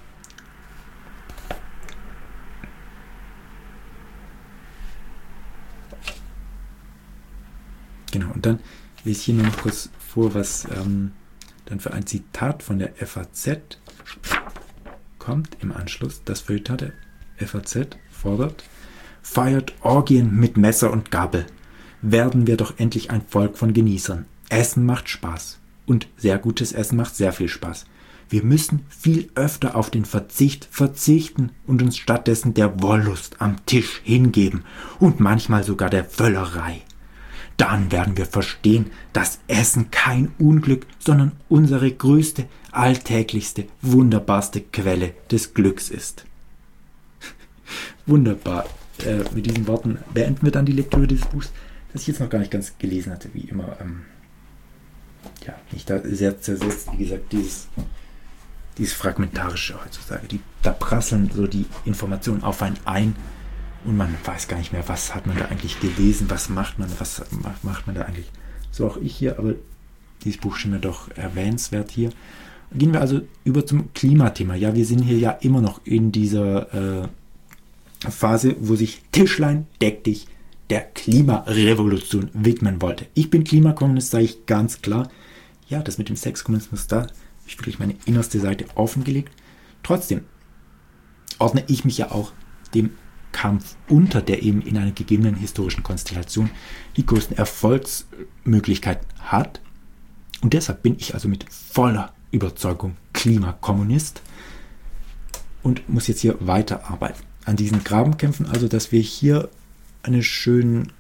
Genau, und dann lese ich hier nur noch kurz vor, was ähm, dann für ein Zitat von der F A Z kommt im Anschluss. Das Feuilleton der F A Z fordert: Feiert Orgien mit Messer und Gabel. Werden wir doch endlich ein Volk von Genießern. Essen macht Spaß. Und sehr gutes Essen macht sehr viel Spaß. Wir müssen viel öfter auf den Verzicht verzichten und uns stattdessen der Wollust am Tisch hingeben und manchmal sogar der Völlerei. Dann werden wir verstehen, dass Essen kein Unglück, sondern unsere größte, alltäglichste, wunderbarste Quelle des Glücks ist. Wunderbar. Äh, mit diesen Worten beenden wir dann die Lektüre dieses Buchs, das ich jetzt noch gar nicht ganz gelesen hatte, wie immer. Ähm, ja, nicht da sehr zersetzt, wie gesagt, dieses, dieses Fragmentarische heutzutage. Die, da prasseln so die Informationen auf einen ein und man weiß gar nicht mehr, was hat man da eigentlich gelesen, was macht man, was macht man da eigentlich. So auch ich hier, aber dieses Buch schien mir doch erwähnenswert hier. Gehen wir also über zum Klimathema. Ja, wir sind hier ja immer noch in dieser äh, Phase, wo sich Tischlein deck dich der Klimarevolution widmen wollte. Ich bin Klimakommunist, sage ich ganz klar. Ja, das mit dem Sexkommunismus, da habe ich wirklich meine innerste Seite offengelegt. Trotzdem ordne ich mich ja auch dem Kampf unter, der eben in einer gegebenen historischen Konstellation die größten Erfolgsmöglichkeiten hat. Und deshalb bin ich also mit voller Überzeugung Klimakommunist und muss jetzt hier weiterarbeiten. An diesen Grabenkämpfen, also dass wir hier eine schön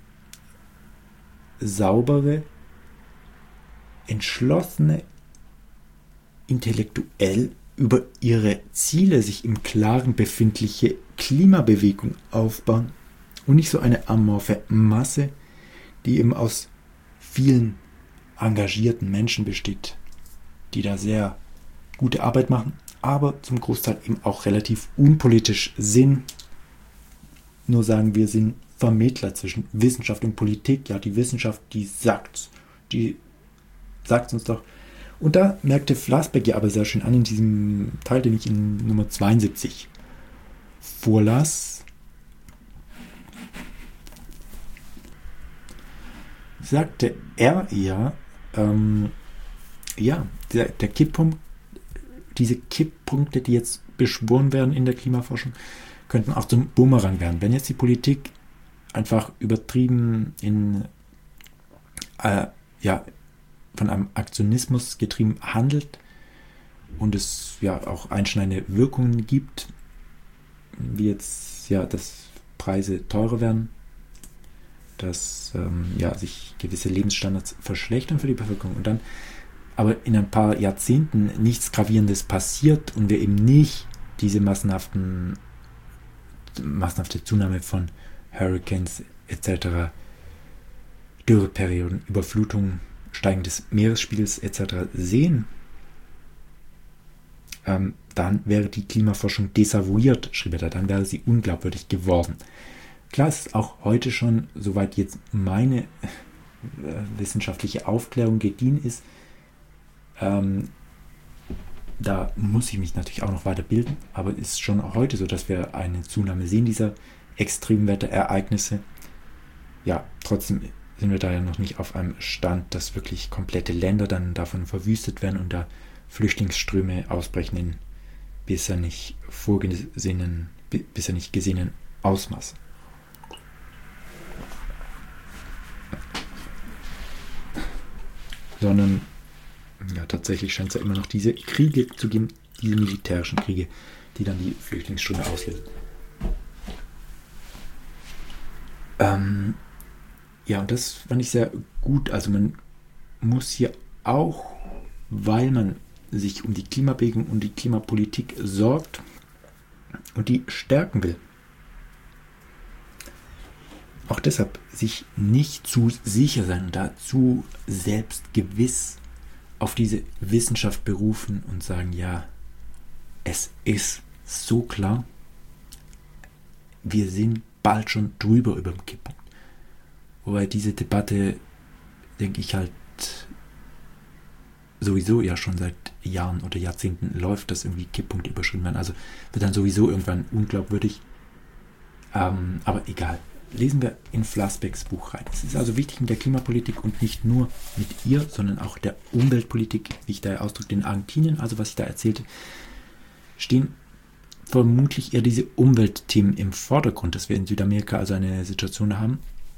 saubere, entschlossene, intellektuell über ihre Ziele sich im Klaren befindliche Klimabewegung aufbauen und nicht so eine amorphe Masse, die eben aus vielen engagierten Menschen besteht, die da sehr gute Arbeit machen, aber zum Großteil eben auch relativ unpolitisch sind. Nur sagen, wir sind Vermittler zwischen Wissenschaft und Politik. Ja, die Wissenschaft, die sagt, die sagt uns doch. Und da merkte Flassbeck ja aber sehr schön an in diesem Teil, den ich in Nummer zweiundsiebzig vorlas, sagte er ja, ähm, ja, der, der Kipppunkt, diese Kipppunkte, die jetzt beschworen werden in der Klimaforschung, könnten auch zum Bumerang werden. Wenn jetzt die Politik einfach übertrieben in, äh, ja, von einem Aktionismus getrieben handelt und es ja auch einschneidende Wirkungen gibt, wie jetzt, ja, dass Preise teurer werden, dass ähm, ja, sich gewisse Lebensstandards verschlechtern für die Bevölkerung und dann aber in ein paar Jahrzehnten nichts Gravierendes passiert und wir eben nicht diese massenhaften, massenhafte Zunahme von Hurricanes et cetera, Dürreperioden, Überflutungen, Steigen des Meeresspiegels et cetera sehen, ähm, dann wäre die Klimaforschung desavouiert, schrieb er da, dann wäre sie unglaubwürdig geworden. Klar, es ist auch heute schon, soweit jetzt meine äh, wissenschaftliche Aufklärung gediehen ist, ähm, da muss ich mich natürlich auch noch weiterbilden, aber es ist schon heute so, dass wir eine Zunahme sehen dieser Extremwetterereignisse. Ja, trotzdem sind wir da ja noch nicht auf einem Stand, dass wirklich komplette Länder dann davon verwüstet werden und da Flüchtlingsströme ausbrechen in bisher nicht vorgesehenen, bisher nicht gesehenen Ausmaß. Sondern ja, tatsächlich scheint es ja immer noch diese Kriege zu geben, diese militärischen Kriege, die dann die Flüchtlingsströme auslösen. Ähm, ja, und das fand ich sehr gut. Also man muss hier auch, weil man sich um die Klimabewegung und die Klimapolitik sorgt und die stärken will, auch deshalb sich nicht zu sicher sein und da zu selbstgewiss auf diese Wissenschaft berufen und sagen, ja, es ist so klar, wir sind bald schon drüber über dem Kipppunkt. Wobei diese Debatte, denke ich, halt sowieso ja schon seit Jahren oder Jahrzehnten läuft, dass irgendwie Kipppunkte überschritten werden. Also wird dann sowieso irgendwann unglaubwürdig. Ähm, aber egal. Lesen wir in Flassbecks Buch rein. Es ist also wichtig mit der Klimapolitik und nicht nur mit ihr, sondern auch der Umweltpolitik, wie ich da ausdrücke, in Argentinien, also was ich da erzählte, stehen vermutlich eher diese Umweltthemen im Vordergrund, dass wir in Südamerika also eine Situation haben,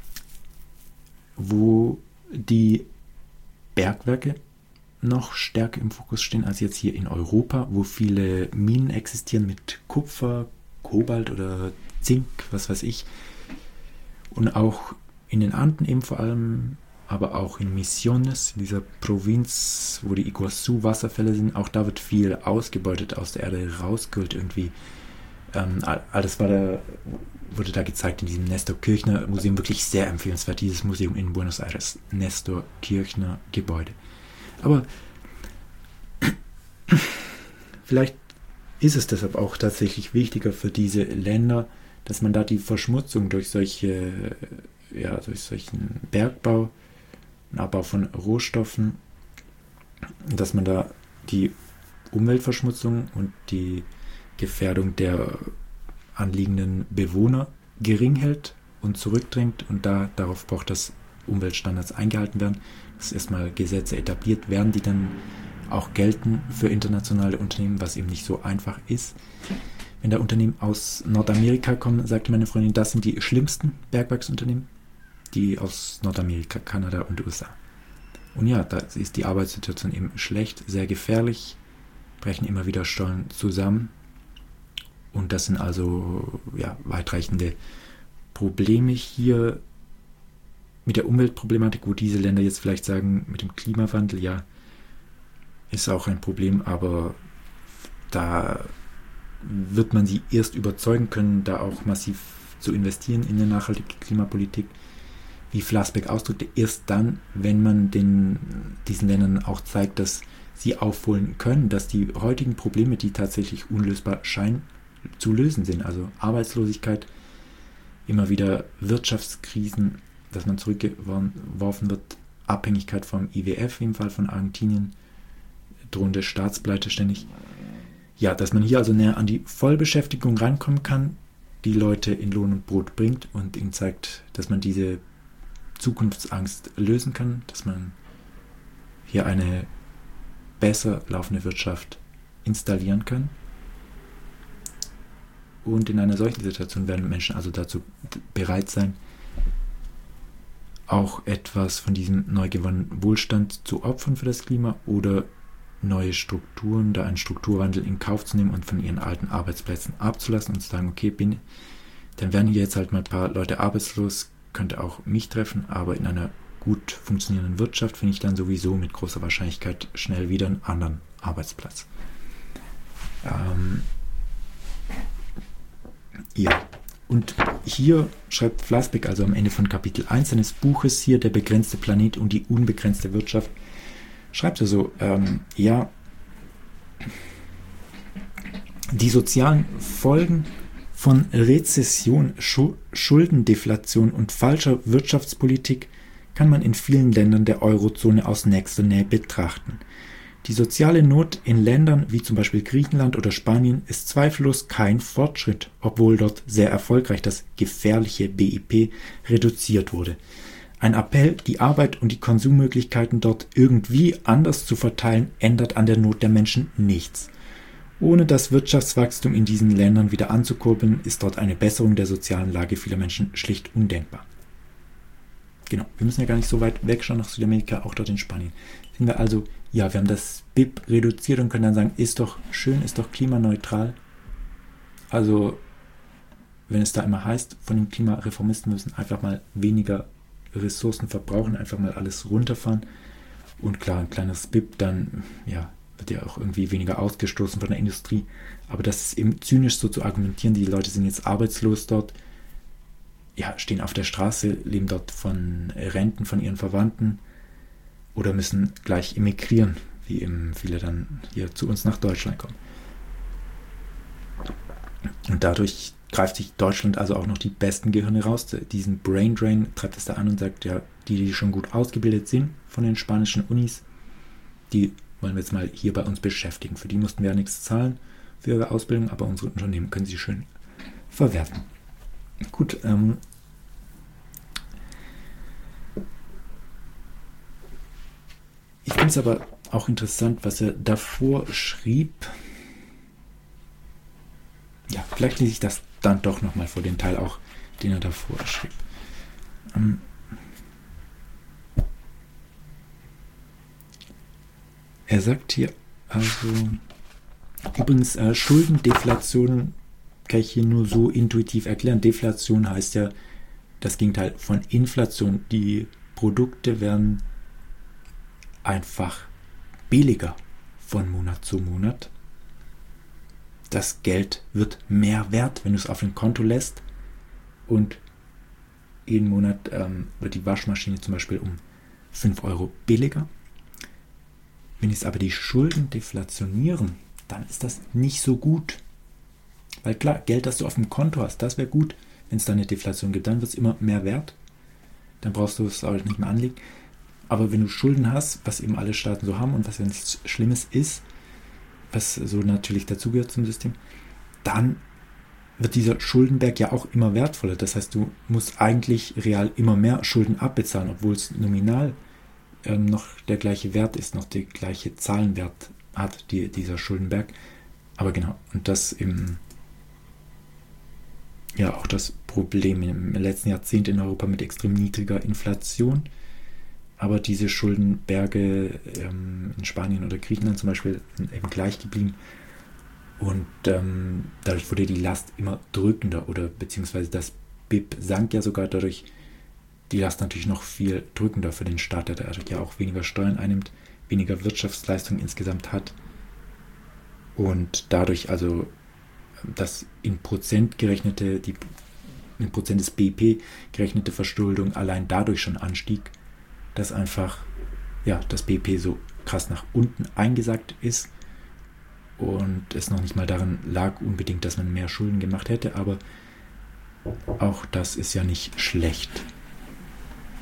wo die Bergwerke noch stärker im Fokus stehen als jetzt hier in Europa, wo viele Minen existieren mit Kupfer, Kobalt oder Zink, was weiß ich. Und auch in den Anden eben vor allem, aber auch in Misiones, in dieser Provinz, wo die Iguazu-Wasserfälle sind, auch da wird viel ausgebeutet, aus der Erde rausgeholt irgendwie. Ähm, alles war da, wurde da gezeigt in diesem Nestor Kirchner Museum, wirklich sehr empfehlenswert, dieses Museum in Buenos Aires, Nestor Kirchner Gebäude. Aber vielleicht ist es deshalb auch tatsächlich wichtiger für diese Länder, dass man da die Verschmutzung durch solche, ja, durch solchen Bergbau, den Abbau von Rohstoffen, dass man da die Umweltverschmutzung und die Gefährdung der anliegenden Bewohner gering hält und zurückdrängt und da darauf braucht, dass Umweltstandards eingehalten werden, dass erstmal Gesetze etabliert werden, die dann auch gelten für internationale Unternehmen, was eben nicht so einfach ist. Wenn da Unternehmen aus Nordamerika kommen, sagte meine Freundin, das sind die schlimmsten Bergwerksunternehmen, die aus Nordamerika, Kanada und U S A. Und ja, da ist die Arbeitssituation eben schlecht, sehr gefährlich, brechen immer wieder Stollen zusammen. Und das sind also ja, weitreichende Probleme hier mit der Umweltproblematik, wo diese Länder jetzt vielleicht sagen, mit dem Klimawandel, ja, ist auch ein Problem, aber da wird man sie erst überzeugen können, da auch massiv zu investieren in eine nachhaltige Klimapolitik, wie Flassbeck ausdrückte, erst dann, wenn man den, diesen Ländern auch zeigt, dass sie aufholen können, dass die heutigen Probleme, die tatsächlich unlösbar scheinen, zu lösen sind. Also Arbeitslosigkeit, immer wieder Wirtschaftskrisen, dass man zurückgeworfen wird, Abhängigkeit vom I W F, im Fall von Argentinien, drohende Staatspleite ständig. ja, dass man hier also näher an die Vollbeschäftigung rankommen kann, die Leute in Lohn und Brot bringt und ihnen zeigt, dass man diese Zukunftsangst lösen kann, dass man hier eine besser laufende Wirtschaft installieren kann. Und in einer solchen Situation werden Menschen also dazu bereit sein, auch etwas von diesem neu gewonnenen Wohlstand zu opfern für das Klima oder neue Strukturen, da einen Strukturwandel in Kauf zu nehmen und von ihren alten Arbeitsplätzen abzulassen und zu sagen, okay, bin, dann werden hier jetzt halt mal ein paar Leute arbeitslos, könnte auch mich treffen, aber in einer gut funktionierenden Wirtschaft finde ich dann sowieso mit großer Wahrscheinlichkeit schnell wieder einen anderen Arbeitsplatz. Ähm, ja, und hier schreibt Flassbeck also am Ende von Kapitel eins seines Buches hier, der begrenzte Planet und die unbegrenzte Wirtschaft, schreibt er so, ähm, ja, die sozialen Folgen von Rezession, Schu- Schuldendeflation und falscher Wirtschaftspolitik kann man in vielen Ländern der Eurozone aus nächster Nähe betrachten. Die soziale Not in Ländern wie zum Beispiel Griechenland oder Spanien ist zweifellos kein Fortschritt, obwohl dort sehr erfolgreich das gefährliche B I P reduziert wurde. Ein Appell, die Arbeit und die Konsummöglichkeiten dort irgendwie anders zu verteilen, ändert an der Not der Menschen nichts. Ohne das Wirtschaftswachstum in diesen Ländern wieder anzukurbeln, ist dort eine Besserung der sozialen Lage vieler Menschen schlicht undenkbar. Genau, wir müssen ja gar nicht so weit wegschauen nach Südamerika, auch dort in Spanien. Sehen wir also, ja, wir haben das B I P reduziert und können dann sagen, ist doch schön, ist doch klimaneutral. Also, wenn es da immer heißt, von den Klimareformisten müssen einfach mal weniger Ressourcen verbrauchen, einfach mal alles runterfahren. Und klar, ein kleines B I P, dann ja, wird ja auch irgendwie weniger ausgestoßen von der Industrie. Aber das ist eben zynisch so zu argumentieren, die Leute sind jetzt arbeitslos dort, ja, stehen auf der Straße, leben dort von Renten von ihren Verwandten oder müssen gleich emigrieren, wie eben viele dann hier zu uns nach Deutschland kommen. Und dadurch greift sich Deutschland also auch noch die besten Gehirne raus. Diesen Brain Drain treibt es da an und sagt, ja, die, die schon gut ausgebildet sind von den spanischen Unis, die wollen wir jetzt mal hier bei uns beschäftigen. Für die mussten wir ja nichts zahlen für ihre Ausbildung, aber unsere Unternehmen können sie schön verwerten. Gut, ähm, ich finde es aber auch interessant, was er davor schrieb. Ja, vielleicht lese ich das dann doch nochmal vor, den Teil auch, den er davor schrieb. Ähm, er sagt hier also, übrigens, äh, Schuldendeflation kann ich hier nur so intuitiv erklären. Deflation heißt ja das Gegenteil von Inflation. Die Produkte werden einfach billiger von Monat zu Monat. Das Geld wird mehr wert, wenn du es auf ein Konto lässt, und jeden Monat ähm, wird die Waschmaschine zum Beispiel um fünf Euro billiger. Wenn jetzt aber die Schulden deflationieren, dann ist das nicht so gut. Weil klar, Geld, das du auf dem Konto hast, das wäre gut. Wenn es da eine Deflation gibt, dann wird es immer mehr wert. Dann brauchst du es auch nicht mehr anlegen. Aber wenn du Schulden hast, was eben alle Staaten so haben und was ja nichts Schlimmes ist, was so natürlich dazugehört zum System, dann wird dieser Schuldenberg ja auch immer wertvoller. Das heißt, du musst eigentlich real immer mehr Schulden abbezahlen, obwohl es nominal ähm, noch der gleiche Wert ist, noch der gleiche Zahlenwert hat, die, dieser Schuldenberg. Aber genau, und das eben ja auch das Problem im letzten Jahrzehnt in Europa mit extrem niedriger Inflation. Aber diese Schuldenberge ähm, in Spanien oder Griechenland zum Beispiel sind eben gleich geblieben. Und ähm, dadurch wurde die Last immer drückender, oder beziehungsweise das B I P sank ja sogar dadurch die Last natürlich noch viel drückender für den Staat, der dadurch ja auch weniger Steuern einnimmt, weniger Wirtschaftsleistung insgesamt hat. Und dadurch also das in Prozent gerechnete, die in Prozent des B I P gerechnete Verschuldung allein dadurch schon anstieg, dass einfach ja, das B I P so krass nach unten eingesackt ist und es noch nicht mal daran lag unbedingt, dass man mehr Schulden gemacht hätte, aber auch das ist ja nicht schlecht.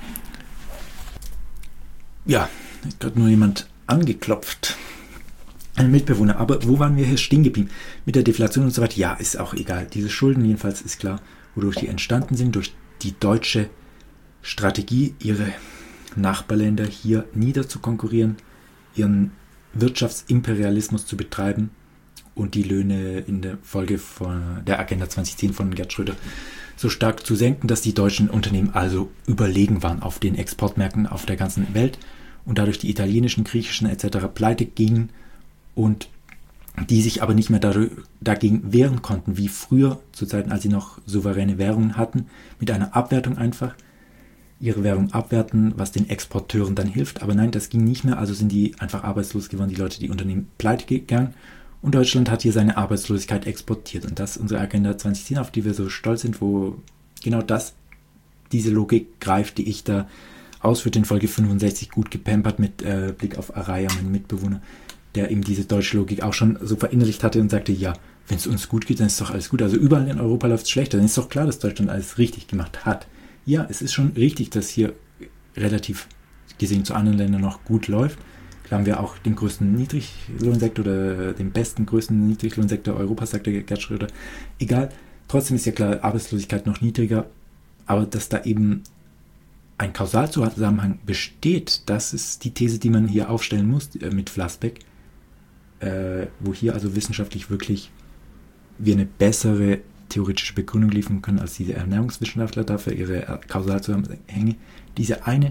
Ja, hat gerade nur jemand angeklopft. ein Mitbewohner. Aber wo waren wir hier stehen geblieben? Mit der Deflation und so weiter. Ja, ist auch egal. Diese Schulden jedenfalls ist klar, wodurch die entstanden sind, durch die deutsche Strategie, ihre Nachbarländer hier niederzukonkurrieren, ihren Wirtschaftsimperialismus zu betreiben und die Löhne in der Folge von der Agenda zwanzig zehn von Gerd Schröder so stark zu senken, dass die deutschen Unternehmen also überlegen waren auf den Exportmärkten auf der ganzen Welt und dadurch die italienischen, griechischen et cetera pleite gingen und die sich aber nicht mehr dagegen wehren konnten, wie früher, zu Zeiten, als sie noch souveräne Währungen hatten, mit einer Abwertung einfach ihre Währung abwerten, was den Exporteuren dann hilft. Aber nein, das ging nicht mehr, also sind die einfach arbeitslos geworden, die Leute, die Unternehmen pleite gegangen. Und Deutschland hat hier seine Arbeitslosigkeit exportiert. Und das ist unsere Agenda zwanzig zehn, auf die wir so stolz sind, wo genau das, diese Logik greift, die ich da ausführt in Folge fünfundsechzig, gut gepampert mit äh, Blick auf Araya, meinen Mitbewohner, der eben diese deutsche Logik auch schon so verinnerlicht hatte und sagte, ja, wenn es uns gut geht, dann ist doch alles gut. Also überall in Europa läuft es schlechter. Dann ist doch klar, dass Deutschland alles richtig gemacht hat. Ja, es ist schon richtig, dass hier relativ gesehen zu anderen Ländern noch gut läuft. Klar haben wir auch den größten Niedriglohnsektor oder den besten, größten Niedriglohnsektor Europas, sagte Gerd Schröder. Egal, trotzdem ist ja klar, Arbeitslosigkeit noch niedriger. Aber dass da eben ein Kausalzusammenhang besteht, das ist die These, die man hier aufstellen muss äh, mit Flassbeck, äh, wo hier also wissenschaftlich wirklich wir eine bessere theoretische Begründung liefern können als diese Ernährungswissenschaftler dafür ihre Kausalzusammenhänge. Diese eine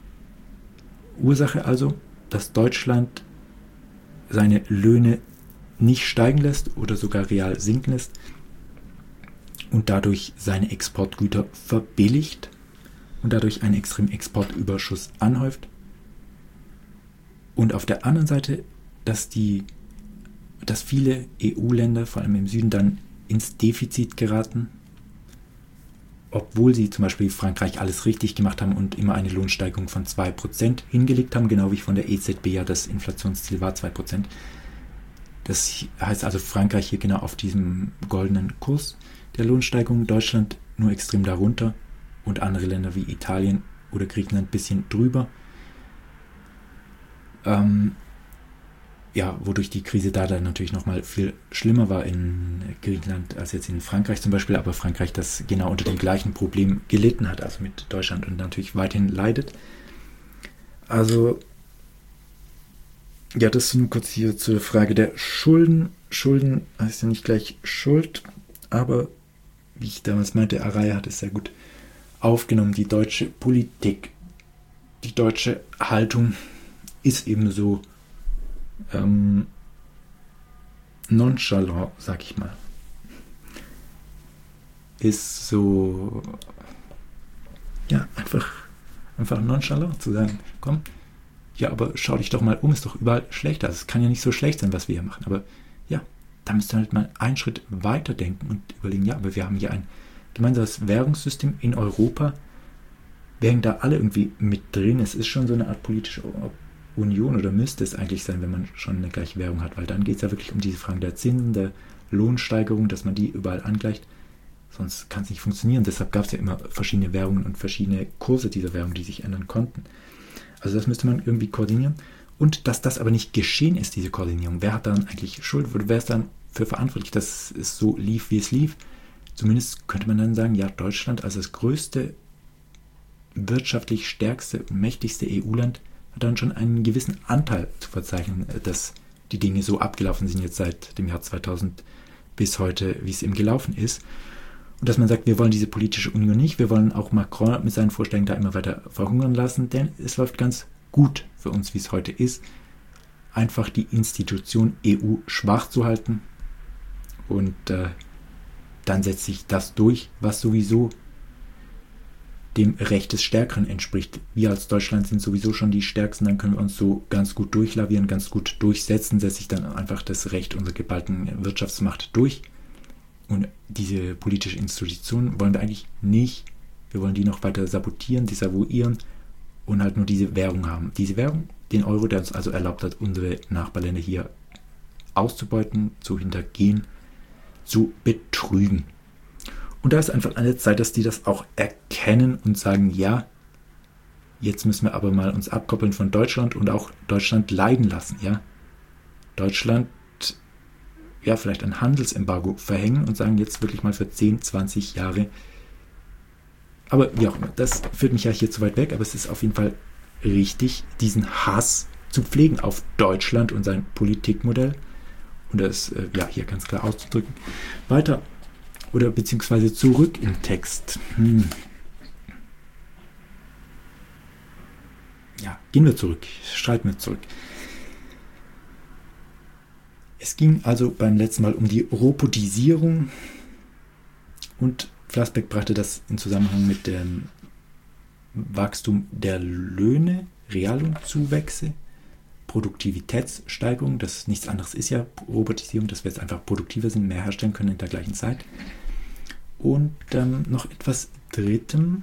Ursache also, dass Deutschland seine Löhne nicht steigen lässt oder sogar real sinken lässt und dadurch seine Exportgüter verbilligt und dadurch einen extremen Exportüberschuss anhäuft. Und auf der anderen Seite, dass die, dass viele E U-Länder, vor allem im Süden, dann ins Defizit geraten, obwohl sie zum Beispiel Frankreich alles richtig gemacht haben und immer eine Lohnsteigerung von zwei Prozent hingelegt haben, genau wie von der E Z B ja das Inflationsziel war, zwei Prozent. Das heißt also Frankreich hier genau auf diesem goldenen Kurs der Lohnsteigerung, Deutschland nur extrem darunter und andere Länder wie Italien oder Griechenland ein bisschen drüber. Ähm, ja, wodurch die Krise da dann natürlich nochmal viel schlimmer war in Griechenland als jetzt in Frankreich zum Beispiel, aber Frankreich das genau unter dem gleichen Problem gelitten hat, also mit Deutschland und natürlich weiterhin leidet. Also, ja, das nur kurz hier zur Frage der Schulden. Schulden heißt ja nicht gleich Schuld, aber wie ich damals meinte, Araya hat es sehr gut aufgenommen. Die deutsche Politik, die deutsche Haltung ist eben so ähm, nonchalant, sag ich mal. Ist so, ja, einfach, einfach nonchalant zu sagen, komm, ja, aber schau dich doch mal um, ist doch überall schlechter. Also es kann ja nicht so schlecht sein, was wir hier machen. Aber ja, da müsst ihr halt mal einen Schritt weiter denken und überlegen, ja, aber wir haben hier ein gemeinsames Währungssystem in Europa. Wären da alle irgendwie mit drin? Es ist schon so eine Art politische Union oder müsste es eigentlich sein, wenn man schon eine gleiche Währung hat, weil dann geht es ja wirklich um diese Fragen der Zinsen, der Lohnsteigerung, dass man die überall angleicht. Sonst kann es nicht funktionieren. Deshalb gab es ja immer verschiedene Währungen und verschiedene Kurse dieser Währung, die sich ändern konnten. Also das müsste man irgendwie koordinieren. Und dass das aber nicht geschehen ist, diese Koordinierung. Wer hat dann eigentlich Schuld? Wer ist dann für verantwortlich, dass es so lief, wie es lief? Zumindest könnte man dann sagen, ja, Deutschland als das größte, wirtschaftlich stärkste, mächtigste E U-Land hat dann schon einen gewissen Anteil zu verzeichnen, dass die Dinge so abgelaufen sind jetzt seit dem Jahr zweitausend bis heute, wie es eben gelaufen ist. Und dass man sagt, wir wollen diese politische Union nicht, wir wollen auch Macron mit seinen Vorschlägen da immer weiter verhungern lassen, denn es läuft ganz gut für uns, wie es heute ist, einfach die Institution E U schwach zu halten und äh, dann setzt sich das durch, was sowieso dem Recht des Stärkeren entspricht. Wir als Deutschland sind sowieso schon die Stärksten, dann können wir uns so ganz gut durchlavieren, ganz gut durchsetzen, setzt sich dann einfach das Recht unserer geballten Wirtschaftsmacht durch. Und diese politische Institution wollen wir eigentlich nicht. Wir wollen die noch weiter sabotieren, desavouieren und halt nur diese Währung haben. Diese Währung, den Euro, der uns also erlaubt hat, unsere Nachbarländer hier auszubeuten, zu hintergehen, zu betrügen. Und da ist einfach an der Zeit, dass die das auch erkennen und sagen, ja, jetzt müssen wir aber mal uns abkoppeln von Deutschland und auch Deutschland leiden lassen, ja. Deutschland ja vielleicht ein Handelsembargo verhängen und sagen jetzt wirklich mal für zehn, zwanzig Jahre. Aber wie auch immer, das führt mich ja hier zu weit weg, aber es ist auf jeden Fall richtig, diesen Hass zu pflegen auf Deutschland und sein Politikmodell und das äh, ja hier ganz klar auszudrücken. Weiter oder beziehungsweise zurück im Text. Hm. Ja, gehen wir zurück, streiten wir zurück. Es ging also beim letzten Mal um die Robotisierung und Flassbeck brachte das in Zusammenhang mit dem Wachstum der Löhne, Reallohnzuwächse, Produktivitätssteigerung, das nichts anderes ist ja Robotisierung, dass wir jetzt einfach produktiver sind, mehr herstellen können in der gleichen Zeit. Und ähm, noch etwas Drittem.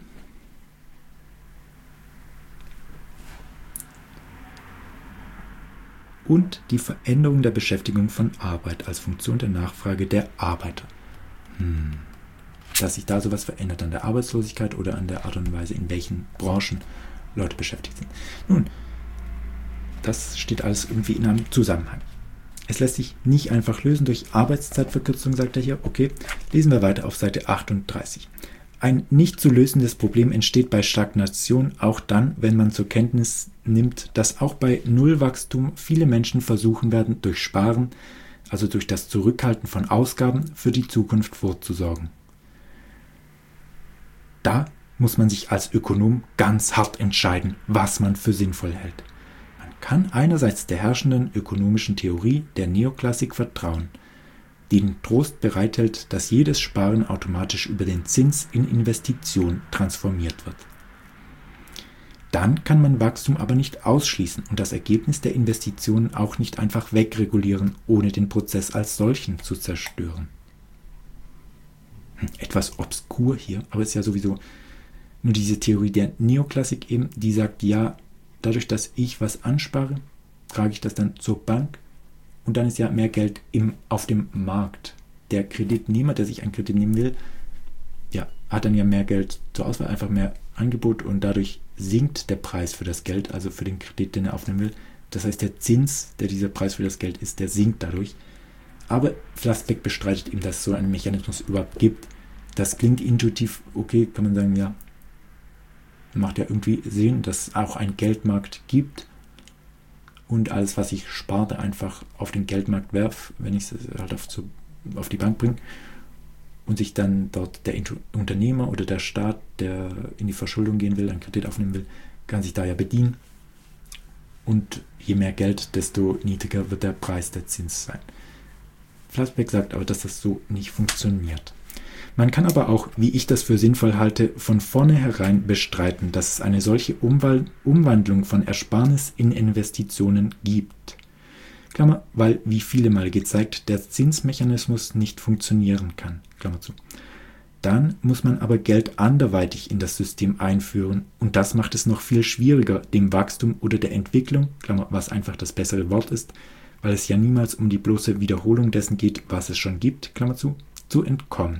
Und die Veränderung der Beschäftigung von Arbeit als Funktion der Nachfrage der Arbeiter. Hm. Dass sich da sowas verändert an der Arbeitslosigkeit oder an der Art und Weise, in welchen Branchen Leute beschäftigt sind. Nun, das steht alles irgendwie in einem Zusammenhang. Es lässt sich nicht einfach lösen durch Arbeitszeitverkürzung, sagt er hier. Okay, lesen wir weiter auf Seite achtunddreißig. Ein nicht zu lösendes Problem entsteht bei Stagnation auch dann, wenn man zur Kenntnis nimmt, dass auch bei Nullwachstum viele Menschen versuchen werden, durch Sparen, also durch das Zurückhalten von Ausgaben, für die Zukunft vorzusorgen. Da muss man sich als Ökonom ganz hart entscheiden, was man für sinnvoll hält. Man kann einerseits der herrschenden ökonomischen Theorie der Neoklassik vertrauen, die den Trost bereithält, dass jedes Sparen automatisch über den Zins in Investition transformiert wird. Dann kann man Wachstum aber nicht ausschließen und das Ergebnis der Investitionen auch nicht einfach wegregulieren, ohne den Prozess als solchen zu zerstören. Etwas obskur hier, aber es ist ja sowieso nur diese Theorie der Neoklassik eben, die sagt, ja, dadurch, dass ich was anspare, trage ich das dann zur Bank und dann ist ja mehr Geld im, auf dem Markt. Der Kreditnehmer, der sich einen Kredit nehmen will, ja, hat dann ja mehr Geld zur Auswahl, einfach mehr Angebot und dadurch sinkt der Preis für das Geld, also für den Kredit, den er aufnehmen will. Das heißt, der Zins, der dieser Preis für das Geld ist, der sinkt dadurch. Aber Flassbeck bestreitet ihm, dass es so einen Mechanismus überhaupt gibt. Das klingt intuitiv, okay, kann man sagen, ja, macht ja irgendwie Sinn, dass es auch einen Geldmarkt gibt und alles, was ich sparte, einfach auf den Geldmarkt werfe, wenn ich es halt auf, zu, auf die Bank bringe und sich dann dort der Unternehmer oder der Staat, der in die Verschuldung gehen will, einen Kredit aufnehmen will, kann sich da ja bedienen und je mehr Geld, desto niedriger wird der Preis, der Zins sein. Flassbeck sagt aber, dass das so nicht funktioniert. Man kann aber auch, wie ich das für sinnvoll halte, von vornherein bestreiten, dass es eine solche Umwandlung von Ersparnis in Investitionen gibt. Klammer, weil, wie viele Mal gezeigt, der Zinsmechanismus nicht funktionieren kann. Klammer zu. Dann muss man aber Geld anderweitig in das System einführen und das macht es noch viel schwieriger, dem Wachstum oder der Entwicklung, Klammer, was einfach das bessere Wort ist, weil es ja niemals um die bloße Wiederholung dessen geht, was es schon gibt, Klammer zu, zu entkommen.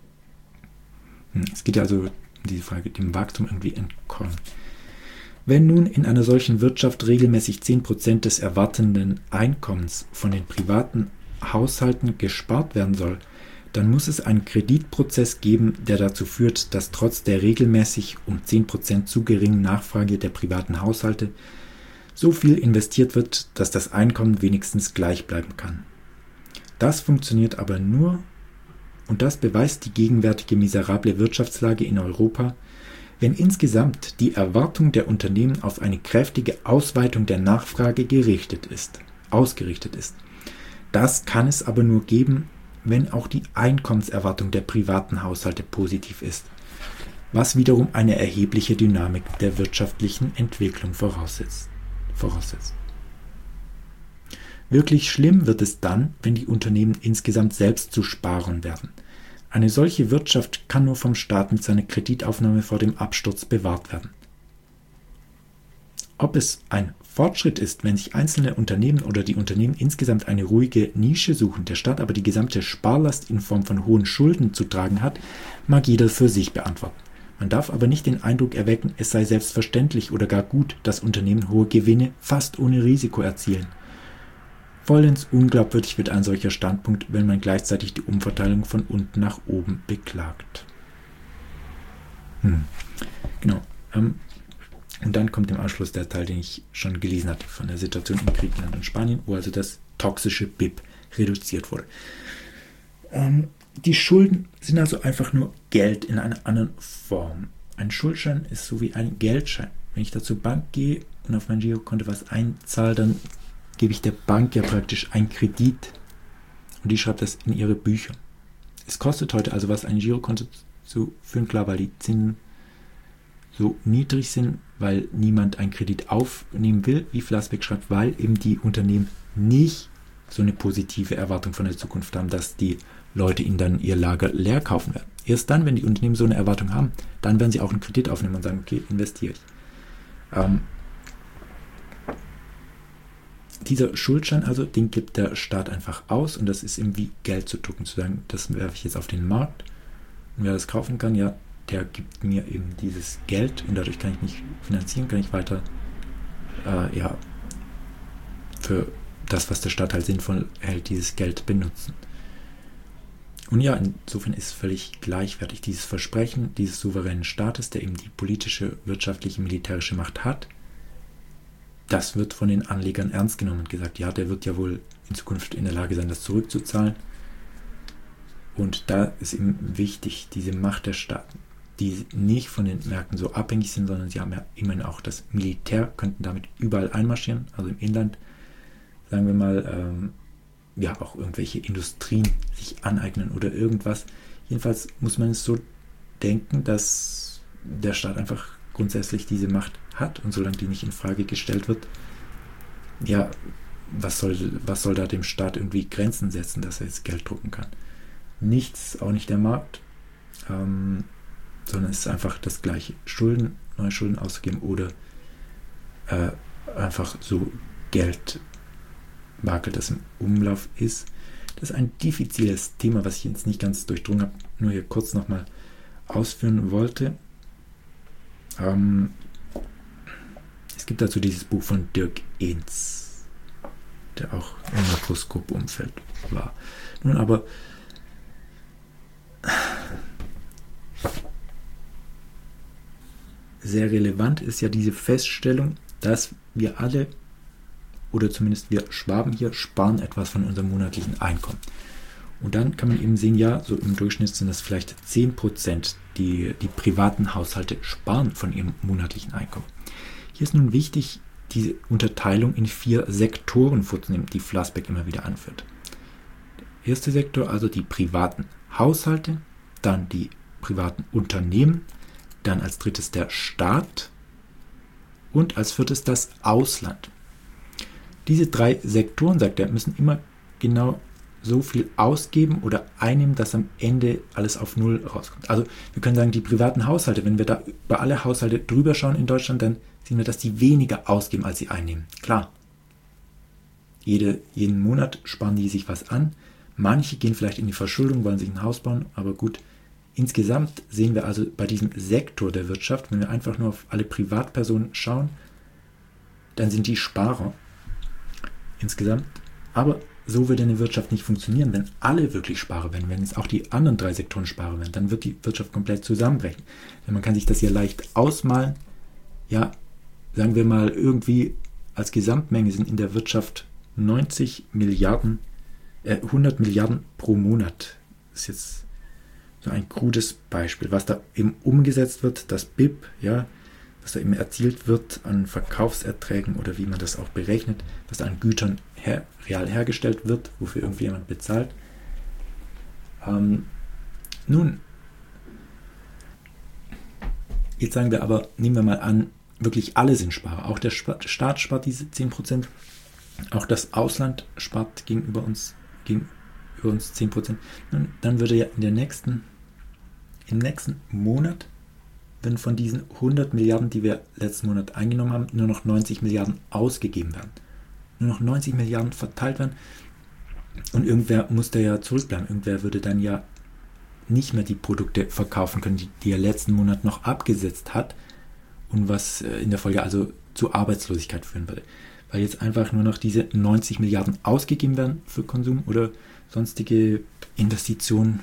Es geht ja also um diese Frage, dem Wachstum irgendwie entkommen. Wenn nun in einer solchen Wirtschaft regelmäßig zehn Prozent des erwartenden Einkommens von den privaten Haushalten gespart werden soll, dann muss es einen Kreditprozess geben, der dazu führt, dass trotz der regelmäßig um zehn Prozent zu geringen Nachfrage der privaten Haushalte so viel investiert wird, dass das Einkommen wenigstens gleich bleiben kann. Das funktioniert aber nur, und das beweist die gegenwärtige miserable Wirtschaftslage in Europa, wenn insgesamt die Erwartung der Unternehmen auf eine kräftige Ausweitung der Nachfrage gerichtet ist, ausgerichtet ist. Das kann es aber nur geben, wenn auch die Einkommenserwartung der privaten Haushalte positiv ist, was wiederum eine erhebliche Dynamik der wirtschaftlichen Entwicklung voraussetzt. voraussetzt. Wirklich schlimm wird es dann, wenn die Unternehmen insgesamt selbst zu Sparern werden. Eine solche Wirtschaft kann nur vom Staat mit seiner Kreditaufnahme vor dem Absturz bewahrt werden. Ob es ein Fortschritt ist, wenn sich einzelne Unternehmen oder die Unternehmen insgesamt eine ruhige Nische suchen, der Staat aber die gesamte Sparlast in Form von hohen Schulden zu tragen hat, mag jeder für sich beantworten. Man darf aber nicht den Eindruck erwecken, es sei selbstverständlich oder gar gut, dass Unternehmen hohe Gewinne fast ohne Risiko erzielen. Vollends unglaubwürdig wird ein solcher Standpunkt, wenn man gleichzeitig die Umverteilung von unten nach oben beklagt. Hm. Genau. Ähm, und dann kommt im Anschluss der Teil, den ich schon gelesen hatte, von der Situation in Griechenland und Spanien, wo also das toxische B I P reduziert wurde. Ähm, die Schulden sind also einfach nur Geld in einer anderen Form. Ein Schuldschein ist so wie ein Geldschein. Wenn ich da zur Bank gehe und auf mein Girokonto was einzahle, dann gebe ich der Bank ja praktisch einen Kredit und die schreibt das in ihre Bücher. Es kostet heute also was, ein Girokonto zu führen, klar, weil die Zinsen so niedrig sind, weil niemand einen Kredit aufnehmen will, wie Flassbeck schreibt, weil eben die Unternehmen nicht so eine positive Erwartung von der Zukunft haben, dass die Leute ihnen dann ihr Lager leer kaufen werden. Erst dann, wenn die Unternehmen so eine Erwartung haben, dann werden sie auch einen Kredit aufnehmen und sagen, okay, investiere ich. Ähm, dieser Schuldschein also, den gibt der Staat einfach aus und das ist eben wie Geld zu drucken, zu sagen, das werfe ich jetzt auf den Markt und wer das kaufen kann, ja, der gibt mir eben dieses Geld und dadurch kann ich mich finanzieren, kann ich weiter äh, ja, für das, was der Staat halt sinnvoll hält, dieses Geld benutzen. Und ja, insofern ist völlig gleichwertig dieses Versprechen dieses souveränen Staates, der eben die politische, wirtschaftliche, militärische Macht hat, das wird von den Anlegern ernst genommen und gesagt, ja, der wird ja wohl in Zukunft in der Lage sein, das zurückzuzahlen. Und da ist eben wichtig, diese Macht der Staaten, die nicht von den Märkten so abhängig sind, sondern sie haben ja immerhin auch das Militär, könnten damit überall einmarschieren, also im Inland, sagen wir mal, ähm, ja, auch irgendwelche Industrien sich aneignen oder irgendwas. Jedenfalls muss man es so denken, dass der Staat einfach grundsätzlich diese Macht hat und solange die nicht in Frage gestellt wird, ja, was soll, was soll da dem Staat irgendwie Grenzen setzen, dass er jetzt Geld drucken kann? Nichts, auch nicht der Markt, ähm, sondern es ist einfach das Gleiche. Schulden, neue Schulden auszugeben oder äh, einfach so Geld Bargeld, das im Umlauf ist. Das ist ein diffiziles Thema, was ich jetzt nicht ganz durchdrungen habe, nur hier kurz nochmal ausführen wollte. Ähm, es gibt dazu dieses Buch von Dirk Ehns, der auch im Makroskop-Umfeld war. Nun aber sehr relevant ist ja diese Feststellung, dass wir alle oder zumindest wir Schwaben hier sparen etwas von unserem monatlichen Einkommen. Und dann kann man eben sehen, ja, so im Durchschnitt sind das vielleicht zehn Prozent, die die privaten Haushalte sparen von ihrem monatlichen Einkommen. Hier ist nun wichtig, diese Unterteilung in vier Sektoren vorzunehmen, die Flassbeck immer wieder anführt. Der erste Sektor, also die privaten Haushalte, dann die privaten Unternehmen, dann als drittes der Staat und als viertes das Ausland. Diese drei Sektoren, sagt er, müssen immer genau so viel ausgeben oder einnehmen, dass am Ende alles auf Null rauskommt. Also wir können sagen, die privaten Haushalte, wenn wir da über alle Haushalte drüber schauen in Deutschland, dann sehen wir, dass die weniger ausgeben, als sie einnehmen. Klar, jede, jeden Monat sparen die sich was an. Manche gehen vielleicht in die Verschuldung, wollen sich ein Haus bauen, aber gut. Insgesamt sehen wir also bei diesem Sektor der Wirtschaft, wenn wir einfach nur auf alle Privatpersonen schauen, dann sind die Sparer insgesamt. Aber so würde eine Wirtschaft nicht funktionieren, wenn alle wirklich Sparer werden, wenn jetzt auch die anderen drei Sektoren Sparer werden, dann wird die Wirtschaft komplett zusammenbrechen. Denn man kann sich das ja leicht ausmalen. Ja, sagen wir mal, irgendwie als Gesamtmenge sind in der Wirtschaft neunzig Milliarden, äh, hundert Milliarden pro Monat. Das ist jetzt so ein krudes Beispiel, was da eben umgesetzt wird, das B I P, ja, was da eben erzielt wird an Verkaufserträgen oder wie man das auch berechnet, was da an Gütern her, real hergestellt wird, wofür irgendwie jemand bezahlt. Ähm, nun, jetzt sagen wir aber, nehmen wir mal an, wirklich alle sind Sparer. Auch der Staat spart diese zehn Prozent, auch das Ausland spart gegenüber uns, gegenüber uns zehn Prozent. Nun, dann würde ja in der nächsten, im nächsten Monat, wenn von diesen hundert Milliarden, die wir letzten Monat eingenommen haben, nur noch neunzig Milliarden ausgegeben werden. Nur noch neunzig Milliarden verteilt werden und irgendwer muss da ja zurückbleiben. Irgendwer würde dann ja nicht mehr die Produkte verkaufen können, die, die er letzten Monat noch abgesetzt hat und was in der Folge also zu Arbeitslosigkeit führen würde. weil jetzt einfach nur noch diese neunzig Milliarden ausgegeben werden für Konsum oder sonstige Investitionen.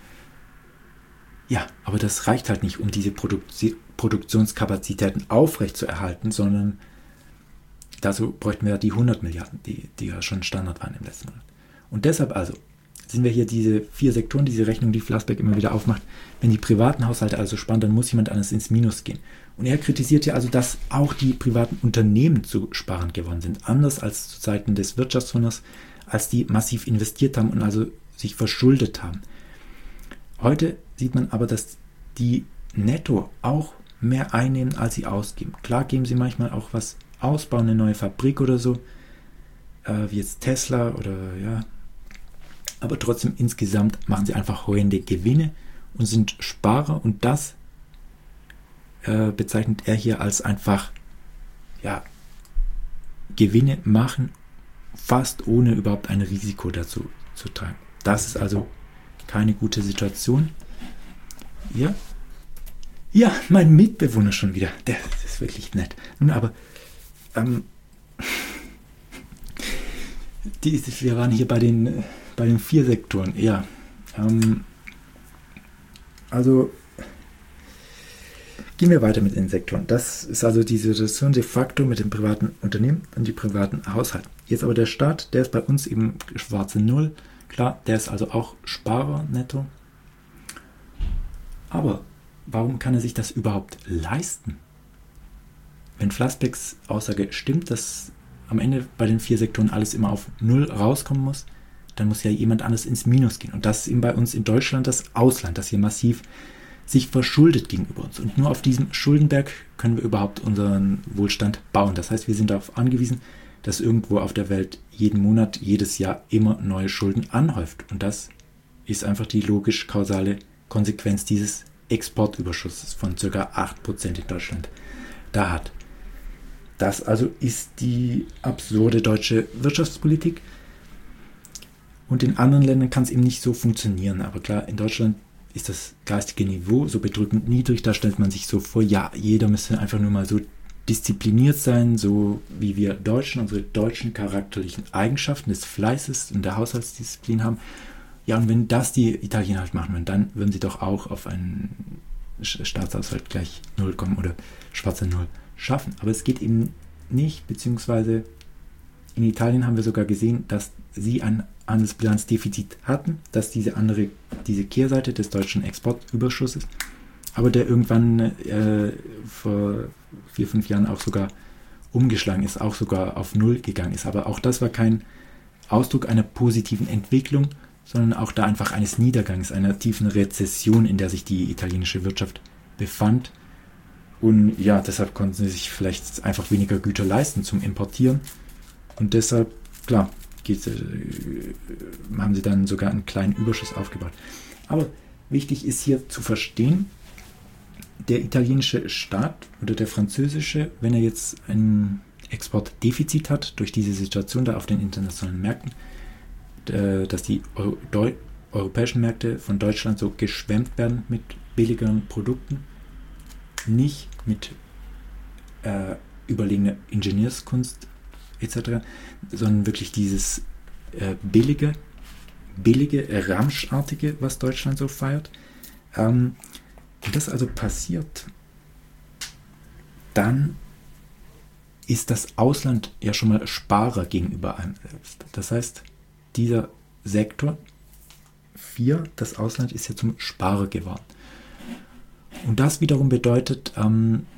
Ja, aber das reicht halt nicht, um diese Produk- Produktionskapazitäten aufrechtzuerhalten, sondern dazu bräuchten wir ja die hundert Milliarden, die, die ja schon Standard waren im letzten Monat. Und deshalb also sind wir hier diese vier Sektoren, diese Rechnung, die Flassbeck immer wieder aufmacht. Wenn die privaten Haushalte also sparen, dann muss jemand anders ins Minus gehen. Und er kritisiert ja also, dass auch die privaten Unternehmen zu sparen geworden sind. Anders als zu Zeiten des Wirtschaftswunders, als die massiv investiert haben und also sich verschuldet haben. Heute sieht man aber, dass die netto auch mehr einnehmen, als sie ausgeben. Klar geben sie manchmal auch was aus, bauen eine neue Fabrik oder so, äh, wie jetzt Tesla oder ja. Aber trotzdem insgesamt machen sie einfach horrende Gewinne und sind Sparer, und das äh, bezeichnet er hier als einfach ja, Gewinne machen, fast ohne überhaupt ein Risiko dazu zu tragen. Das ist also keine gute Situation. Ja, ja, mein Mitbewohner schon wieder. Der ist wirklich nett. Nun aber, ähm, die, wir waren hier bei den, bei den vier Sektoren. Ja, ähm, also gehen wir weiter mit den Sektoren. Das ist also die Situation de facto mit den privaten Unternehmen und die privaten Haushalten. Jetzt aber der Staat, der ist bei uns eben schwarze Null. Klar, der ist also auch Sparer netto. Aber warum kann er sich das überhaupt leisten? Wenn Flassbecks Aussage stimmt, dass am Ende bei den vier Sektoren alles immer auf Null rauskommen muss, dann muss ja jemand anders ins Minus gehen. Und das ist eben bei uns in Deutschland das Ausland, das hier massiv sich verschuldet gegenüber uns. Und nur auf diesem Schuldenberg können wir überhaupt unseren Wohlstand bauen. Das heißt, wir sind darauf angewiesen, dass irgendwo auf der Welt jeden Monat, jedes Jahr immer neue Schulden anhäuft. Und das ist einfach die logisch-kausale Konsequenz dieses Exportüberschusses von ca. acht Prozent in Deutschland da hat. Das also ist die absurde deutsche Wirtschaftspolitik. Und in anderen Ländern kann es eben nicht so funktionieren. Aber klar, in Deutschland ist das geistige Niveau so bedrückend niedrig. Da stellt man sich so vor, ja, jeder müsste einfach nur mal so diszipliniert sein, so wie wir Deutschen, unsere deutschen charakterlichen Eigenschaften des Fleißes und der Haushaltsdisziplin haben. Ja, und wenn das die Italiener halt machen würden, dann würden sie doch auch auf einen Staatshaushalt gleich Null kommen oder schwarze Null schaffen. Aber es geht eben nicht, beziehungsweise in Italien haben wir sogar gesehen, dass sie ein Handelsbilanzdefizit hatten, dass diese andere, diese Kehrseite des deutschen Exportüberschusses, aber der irgendwann äh, vor vier, fünf Jahren auch sogar umgeschlagen ist, auch sogar auf Null gegangen ist. Aber auch das war kein Ausdruck einer positiven Entwicklung, sondern auch da einfach eines Niedergangs, einer tiefen Rezession, in der sich die italienische Wirtschaft befand. Und ja, deshalb konnten sie sich vielleicht einfach weniger Güter leisten zum Importieren. Und deshalb, klar, geht's, äh, haben sie dann sogar einen kleinen Überschuss aufgebaut. Aber wichtig ist hier zu verstehen, der italienische Staat oder der französische, wenn er jetzt ein Exportdefizit hat durch diese Situation da auf den internationalen Märkten, äh, dass die Euro- Deu- europäischen Märkte von Deutschland so geschwemmt werden mit billigeren Produkten, nicht mit äh, überlegener Ingenieurskunst et cetera, sondern wirklich dieses äh, billige, billige, ramschartige, was Deutschland so feiert. Ähm, wenn das also passiert, dann ist das Ausland ja schon mal Sparer gegenüber einem selbst. Das heißt, dieser Sektor vier, das Ausland, ist ja zum Sparer geworden. Und das wiederum bedeutet, ähm,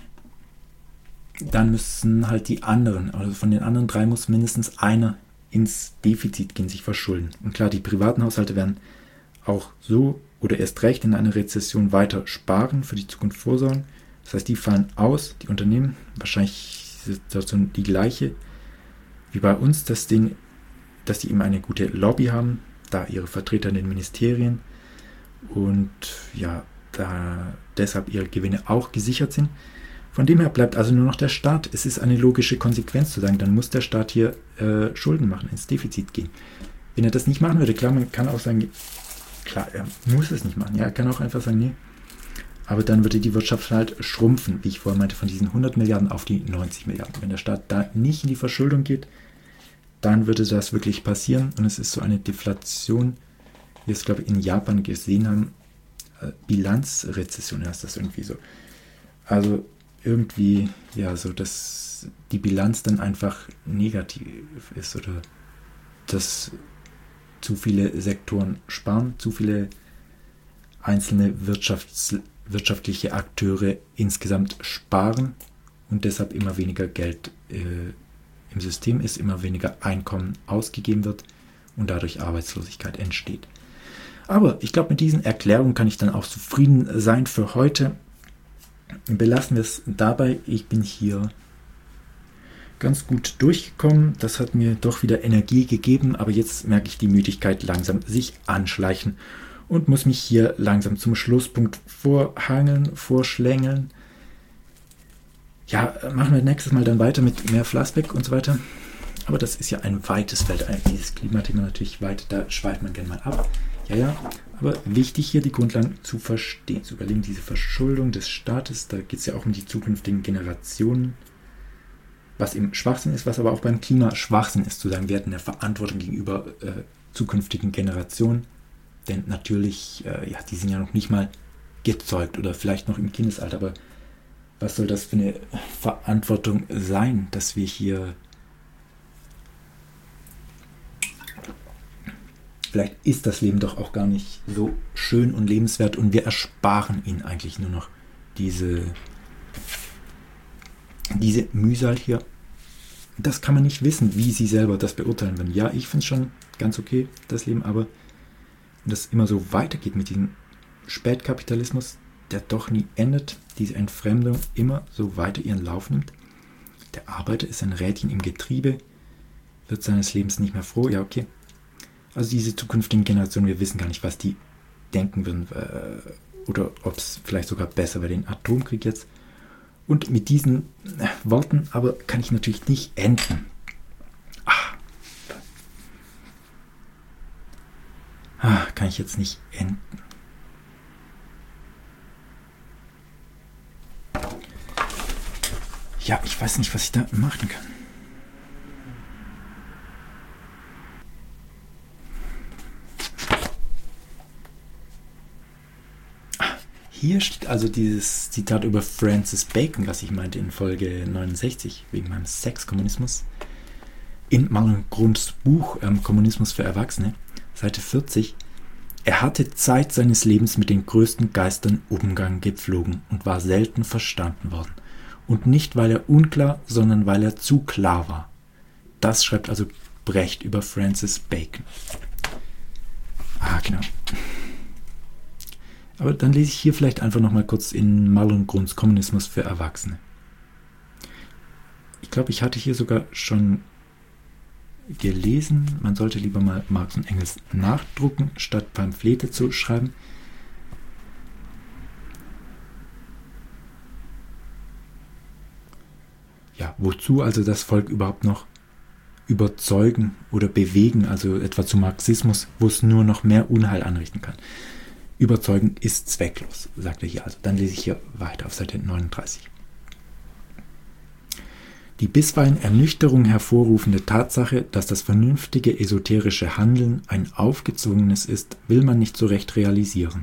dann müssen halt die anderen, also von den anderen drei muss mindestens einer ins Defizit gehen, sich verschulden. Und klar, die privaten Haushalte werden auch so oder erst recht in einer Rezession weiter sparen, für die Zukunft vorsorgen. Das heißt, die fallen aus, die Unternehmen, wahrscheinlich ist die Situation die gleiche wie bei uns, dass, den, dass die eben eine gute Lobby haben, da ihre Vertreter in den Ministerien und ja, da deshalb ihre Gewinne auch gesichert sind. Von dem her bleibt also nur noch der Staat. Es ist eine logische Konsequenz zu sagen, dann muss der Staat hier äh, Schulden machen, ins Defizit gehen. Wenn er das nicht machen würde, klar, man kann auch sagen, klar, er muss es nicht machen. Ja, er kann auch einfach sagen, nee, Aber dann würde die Wirtschaft halt schrumpfen, wie ich vorhin meinte, von diesen hundert Milliarden auf die neunzig Milliarden. Wenn der Staat da nicht in die Verschuldung geht, dann würde das wirklich passieren. Und es ist so eine Deflation, wie wir es, glaube ich, in Japan gesehen haben. Äh, Bilanzrezession heißt das irgendwie so. Also irgendwie, ja, so, dass die Bilanz dann einfach negativ ist oder dass zu viele Sektoren sparen, zu viele einzelne Wirtschafts- wirtschaftliche Akteure insgesamt sparen und deshalb immer weniger Geld äh, im System ist, immer weniger Einkommen ausgegeben wird und dadurch Arbeitslosigkeit entsteht. Aber ich glaube, mit diesen Erklärungen kann ich dann auch zufrieden sein für heute. Belassen wir es dabei. Ich bin hier ganz gut durchgekommen. Das hat mir doch wieder Energie gegeben, aber jetzt merke ich die Müdigkeit langsam sich anschleichen und muss mich hier langsam zum Schlusspunkt vorhangeln, vorschlängeln. Ja, machen wir nächstes Mal dann weiter mit mehr Flassbeck und so weiter. Aber das ist ja ein weites Feld, dieses Klimathema natürlich weit, da schweift man gerne mal ab. Ja, ja, aber wichtig hier die Grundlagen zu verstehen, zu überlegen, diese Verschuldung des Staates, da geht es ja auch um die zukünftigen Generationen, was eben Schwachsinn ist, was aber auch beim Klima Schwachsinn ist, zu sagen, wir hatten eine Verantwortung gegenüber äh, zukünftigen Generationen, denn natürlich, äh, ja, die sind ja noch nicht mal gezeugt oder vielleicht noch im Kindesalter, aber was soll das für eine Verantwortung sein, dass wir hier vielleicht ist das Leben doch auch gar nicht so schön und lebenswert und wir ersparen ihnen eigentlich nur noch diese, diese Mühsal hier. Das kann man nicht wissen, wie sie selber das beurteilen würden. Ja, ich finde es schon ganz okay, das Leben, aber wenn das immer so weitergeht mit diesem Spätkapitalismus, der doch nie endet, diese Entfremdung immer so weiter ihren Lauf nimmt. Der Arbeiter ist ein Rädchen im Getriebe, wird seines Lebens nicht mehr froh. Ja, okay. Also diese zukünftigen Generationen, wir wissen gar nicht, was die denken würden äh, oder ob es vielleicht sogar besser wäre, den Atomkrieg jetzt. Und mit diesen äh, Worten aber kann ich natürlich nicht enden. Ah. Ah, kann ich jetzt nicht enden. Ja, ich weiß nicht, was ich da machen kann. Hier steht also dieses Zitat über Francis Bacon, was ich meinte in Folge neunundsechzig, wegen meinem Sexkommunismus. In Malgrunds Buch ähm, Kommunismus für Erwachsene, Seite vierzig. Er hatte Zeit seines Lebens mit den größten Geistern Umgang gepflogen und war selten verstanden worden. Und nicht, weil er unklar, sondern weil er zu klar war. Das schreibt also Brecht über Francis Bacon. Ah, genau. Aber dann lese ich hier vielleicht einfach nochmal kurz in Malgrunds Kommunismus für Erwachsene. Ich glaube, ich hatte hier sogar schon gelesen, man sollte lieber mal Marx und Engels nachdrucken, statt Pamphlete zu schreiben. Ja, wozu also das Volk überhaupt noch überzeugen oder bewegen, also etwa zu Marxismus, wo es nur noch mehr Unheil anrichten kann. Überzeugen ist zwecklos, sagt er hier. Also dann lese ich hier weiter auf Seite neununddreißig. Die bisweilen Ernüchterung hervorrufende Tatsache, dass das vernünftige esoterische Handeln ein aufgezwungenes ist, will man nicht so recht realisieren.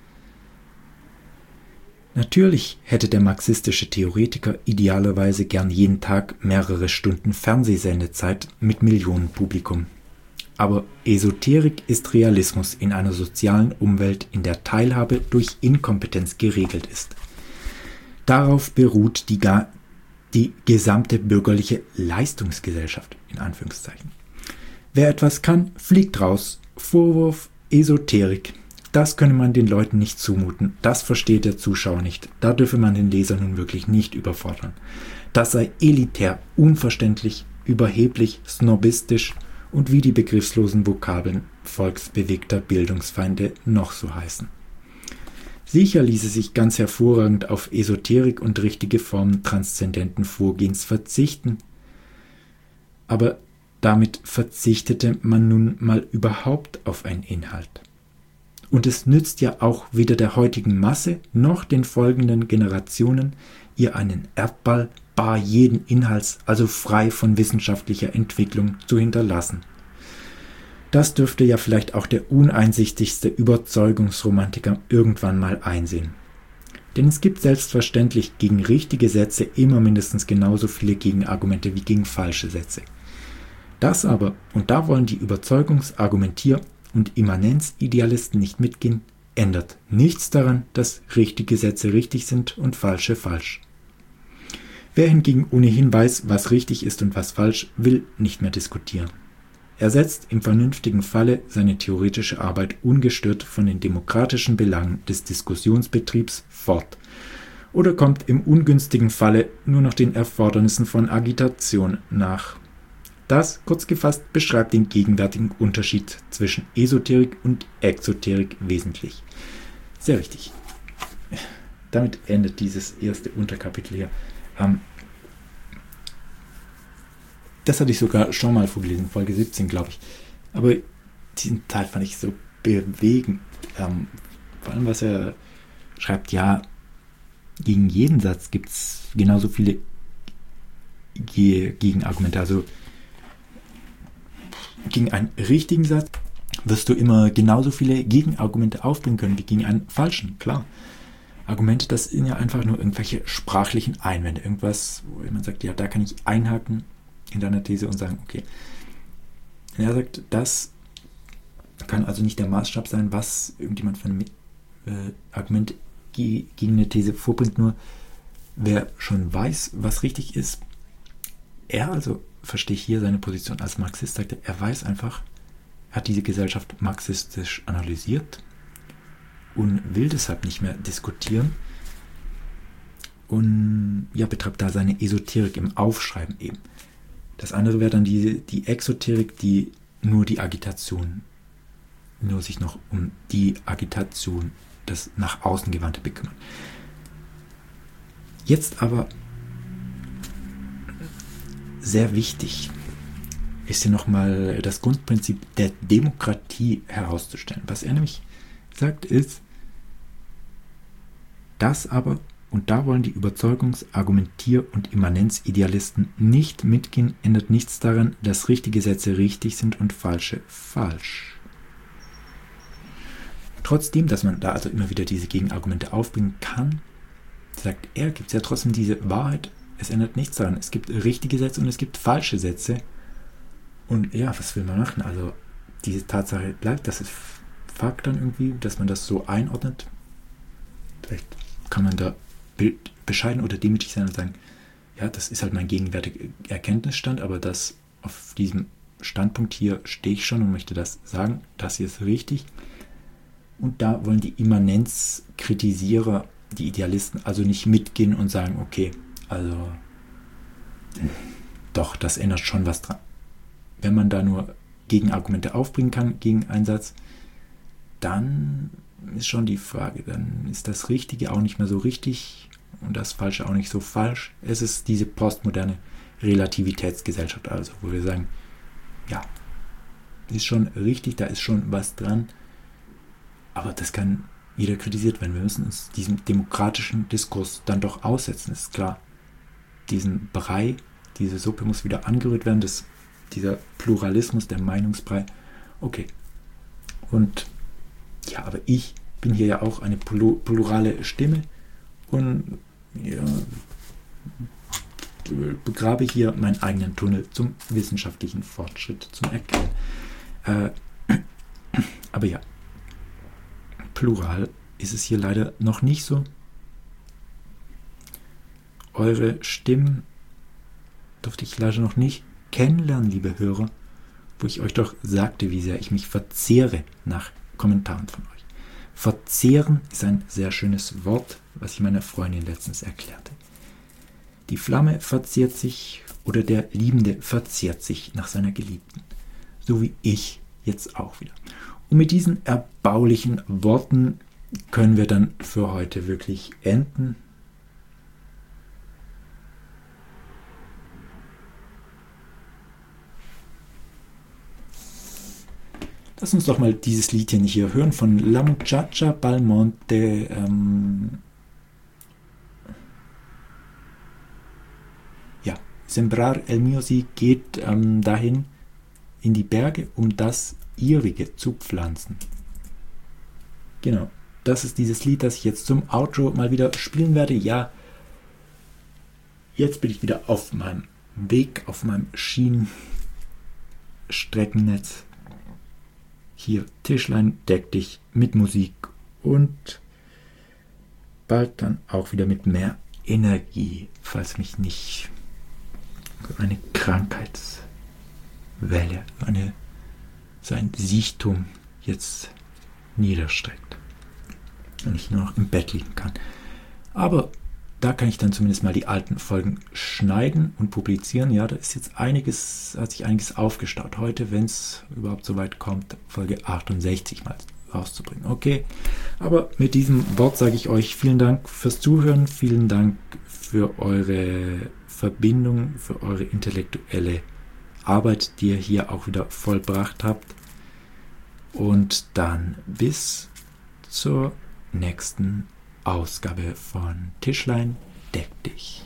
Natürlich hätte der marxistische Theoretiker idealerweise gern jeden Tag mehrere Stunden Fernsehsendezeit mit Millionenpublikum. Aber Esoterik ist Realismus in einer sozialen Umwelt, in der Teilhabe durch Inkompetenz geregelt ist. Darauf beruht die, ga, die gesamte bürgerliche Leistungsgesellschaft, in Anführungszeichen. Wer etwas kann, fliegt raus. Vorwurf Esoterik. Das könne man den Leuten nicht zumuten. Das versteht der Zuschauer nicht. Da dürfe man den Leser nun wirklich nicht überfordern. Das sei elitär, unverständlich, überheblich, snobistisch und wie die begriffslosen Vokabeln volksbewegter Bildungsfeinde noch so heißen. Sicher ließe sich ganz hervorragend auf Esoterik und richtige Formen transzendenten Vorgehens verzichten, aber damit verzichtete man nun mal überhaupt auf einen Inhalt. Und es nützt ja auch weder der heutigen Masse noch den folgenden Generationen, ihr einen Erdball bar jeden Inhalts, also frei von wissenschaftlicher Entwicklung, zu hinterlassen. Das dürfte ja vielleicht auch der uneinsichtigste Überzeugungsromantiker irgendwann mal einsehen. Denn es gibt selbstverständlich gegen richtige Sätze immer mindestens genauso viele Gegenargumente wie gegen falsche Sätze. Das aber, und da wollen die Überzeugungs-, Argumentier- und Immanenzidealisten nicht mitgehen, ändert nichts daran, dass richtige Sätze richtig sind und falsche falsch. Wer hingegen ohnehin weiß, was richtig ist und was falsch, will nicht mehr diskutieren. Er setzt im vernünftigen Falle seine theoretische Arbeit ungestört von den demokratischen Belangen des Diskussionsbetriebs fort oder kommt im ungünstigen Falle nur noch den Erfordernissen von Agitation nach. Das, kurz gefasst, beschreibt den gegenwärtigen Unterschied zwischen Esoterik und Exoterik wesentlich. Sehr richtig. Damit endet dieses erste Unterkapitel hier. Ähm, Das hatte ich sogar schon mal vorgelesen, Folge siebzehn, glaube ich. Aber diesen Teil fand ich so bewegend. Ähm, vor allem, was er schreibt, ja, gegen jeden Satz gibt es genauso viele Ge- Gegenargumente. Also gegen einen richtigen Satz wirst du immer genauso viele Gegenargumente aufbringen können wie gegen einen falschen, klar. Argumente, das sind ja einfach nur irgendwelche sprachlichen Einwände. Irgendwas, wo jemand sagt, ja, da kann ich einhaken in deiner These und sagen, okay. Er sagt, das kann also nicht der Maßstab sein, was irgendjemand für ein äh, Argument ge- gegen eine These vorbringt, nur wer schon weiß, was richtig ist, er also, verstehe ich hier seine Position als Marxist, sagt er, er weiß einfach, er hat diese Gesellschaft marxistisch analysiert und will deshalb nicht mehr diskutieren und ja, betreibt da seine Esoterik im Aufschreiben eben. Das andere wäre dann die, die Exoterik, die nur die Agitation, nur sich noch um die Agitation, das nach außen gewandte bekümmert. Jetzt aber sehr wichtig ist hier nochmal das Grundprinzip der Demokratie herauszustellen. Was er nämlich sagt ist, das aber, und da wollen die Überzeugungs-, Argumentier- und Immanenzidealisten nicht mitgehen, ändert nichts daran, dass richtige Sätze richtig sind und falsche falsch. Trotzdem, dass man da also immer wieder diese Gegenargumente aufbringen kann, sagt er, gibt es ja trotzdem diese Wahrheit, es ändert nichts daran. Es gibt richtige Sätze und es gibt falsche Sätze. Und ja, was will man machen? Also diese Tatsache bleibt, das ist Fakt dann irgendwie, dass man das so einordnet. Vielleicht kann man da bescheiden oder demütig sein und sagen, ja, das ist halt mein gegenwärtiger Erkenntnisstand, aber das auf diesem Standpunkt hier stehe ich schon und möchte das sagen, das hier ist richtig. Und da wollen die Immanenzkritisierer, die Idealisten, also nicht mitgehen und sagen, okay, also doch, das ändert schon was dran. Wenn man da nur Gegenargumente aufbringen kann gegen einen Satz, dann ist schon die Frage, dann ist das Richtige auch nicht mehr so richtig und das Falsche auch nicht so falsch. Es ist diese postmoderne Relativitätsgesellschaft, also wo wir sagen, ja, ist schon richtig, da ist schon was dran, aber das kann jeder kritisiert werden. Wir müssen uns diesem demokratischen Diskurs dann doch aussetzen, ist klar. Diesen Brei, diese Suppe muss wieder angerührt werden, das, dieser Pluralismus, der Meinungsbrei, okay. Und ja, aber ich bin hier ja auch eine plurale Stimme und ja, begrabe hier meinen eigenen Tunnel zum wissenschaftlichen Fortschritt, zum Erkennen. Äh, aber ja, plural ist es hier leider noch nicht so. Eure Stimmen durfte ich leider noch nicht kennenlernen, liebe Hörer, wo ich euch doch sagte, wie sehr ich mich verzehre nach Kommentaren von euch. Verzehren ist ein sehr schönes Wort, was ich meiner Freundin letztens erklärte. Die Flamme verzehrt sich oder der Liebende verzehrt sich nach seiner Geliebten. So wie ich jetzt auch wieder. Und mit diesen erbaulichen Worten können wir dann für heute wirklich enden. Lass uns doch mal dieses Liedchen hier hören von La Muchacha Balmonte. Ähm, ja, Sembrar el mio, sie geht ähm, dahin in die Berge, um das ihrige zu pflanzen. Genau, das ist dieses Lied, das ich jetzt zum Outro mal wieder spielen werde. Ja, jetzt bin ich wieder auf meinem Weg, auf meinem Schienenstreckennetz. Hier, Tischlein, deck dich mit Musik und bald dann auch wieder mit mehr Energie, falls mich nicht eine Krankheitswelle, eine, so ein Siechtum jetzt niederstreckt und ich nur noch im Bett liegen kann. Aber da kann ich dann zumindest mal die alten Folgen schneiden und publizieren. Ja, da ist jetzt einiges, hat sich einiges aufgestaut. Heute, wenn es überhaupt so weit kommt, Folge achtundsechzig mal rauszubringen. Okay, aber mit diesem Wort sage ich euch vielen Dank fürs Zuhören, vielen Dank für eure Verbindung, für eure intellektuelle Arbeit, die ihr hier auch wieder vollbracht habt. Und dann bis zur nächsten Ausgabe von Tischlein, deck dich.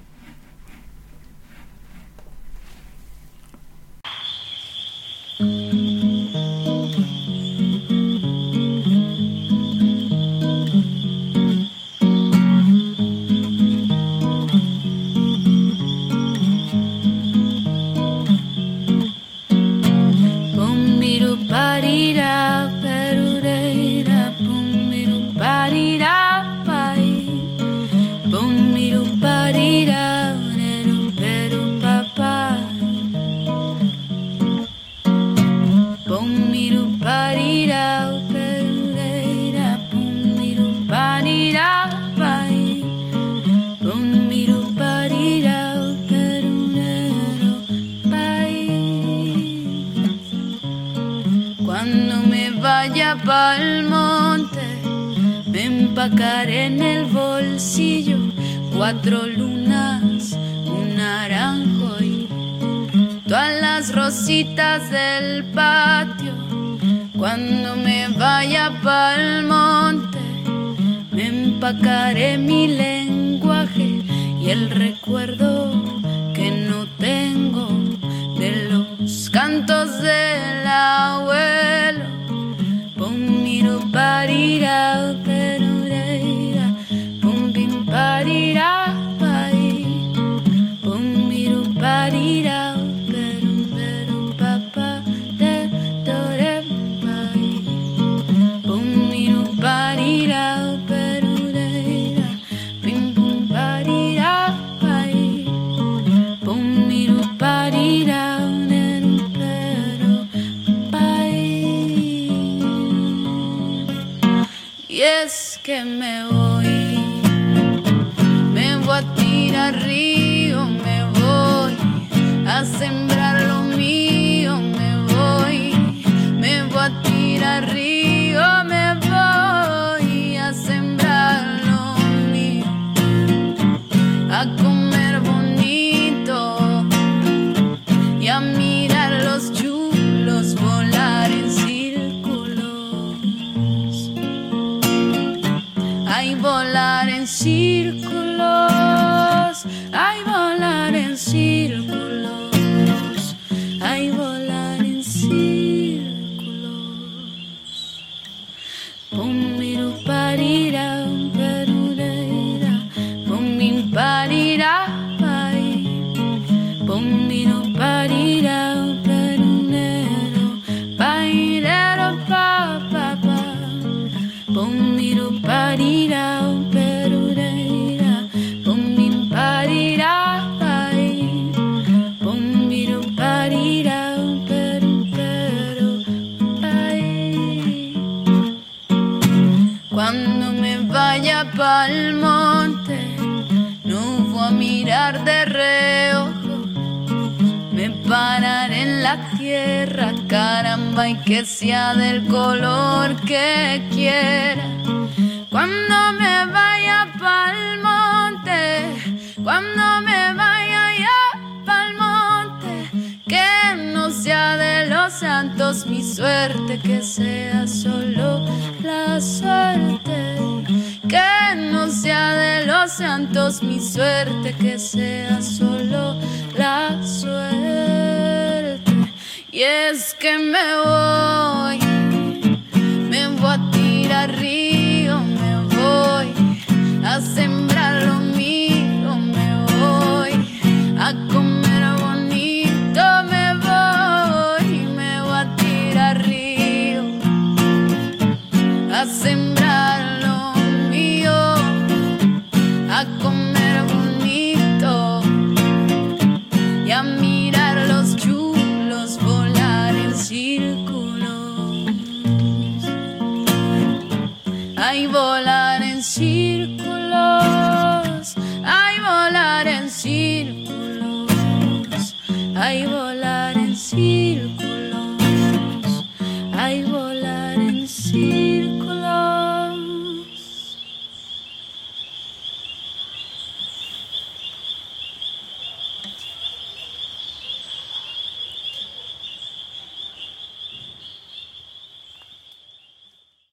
Pa'l monte, me empacaré en el bolsillo cuatro lunas, un naranjo y todas las rositas del patio. Cuando me vaya pa'l monte, me empacaré mi lenguaje y el recuerdo que no tengo de los cantos del abuelo. Miro parira, perureira, pum pim parira, pai, pum miro parira, perum perum papa, de dore pai, pum miro parira, perureira, pim pum parira, pai, pum miro parira. Y es que me voy, me voy a tirar río, me voy a sembrar lo mío, me voy, me voy a tirar río, me voy a sembrar lo mío, a comer bonito y a mirar los chulos volar en ay, volar en círculos, ay, volar en círculos, ay, volar en círculos. Pum miru parira, perureira, pum min parira, pai, pum miru parira, perunero, pairero, pa, pa, pa, pum miru parira, perureira, pum min parira, pai, pum miru parira, peru, peru, pai. Cuando me vaya pa'l monte, no voy a mirar de reojo, me pararé en la tierra, caramba, y que sea del color que quiera. Cuando me vaya pa'l monte, cuando me vaya ya pa'l monte, que no sea de los santos mi suerte. suerte, que sea solo la suerte, que no sea de los santos mi suerte, que sea solo la suerte. Y es que me voy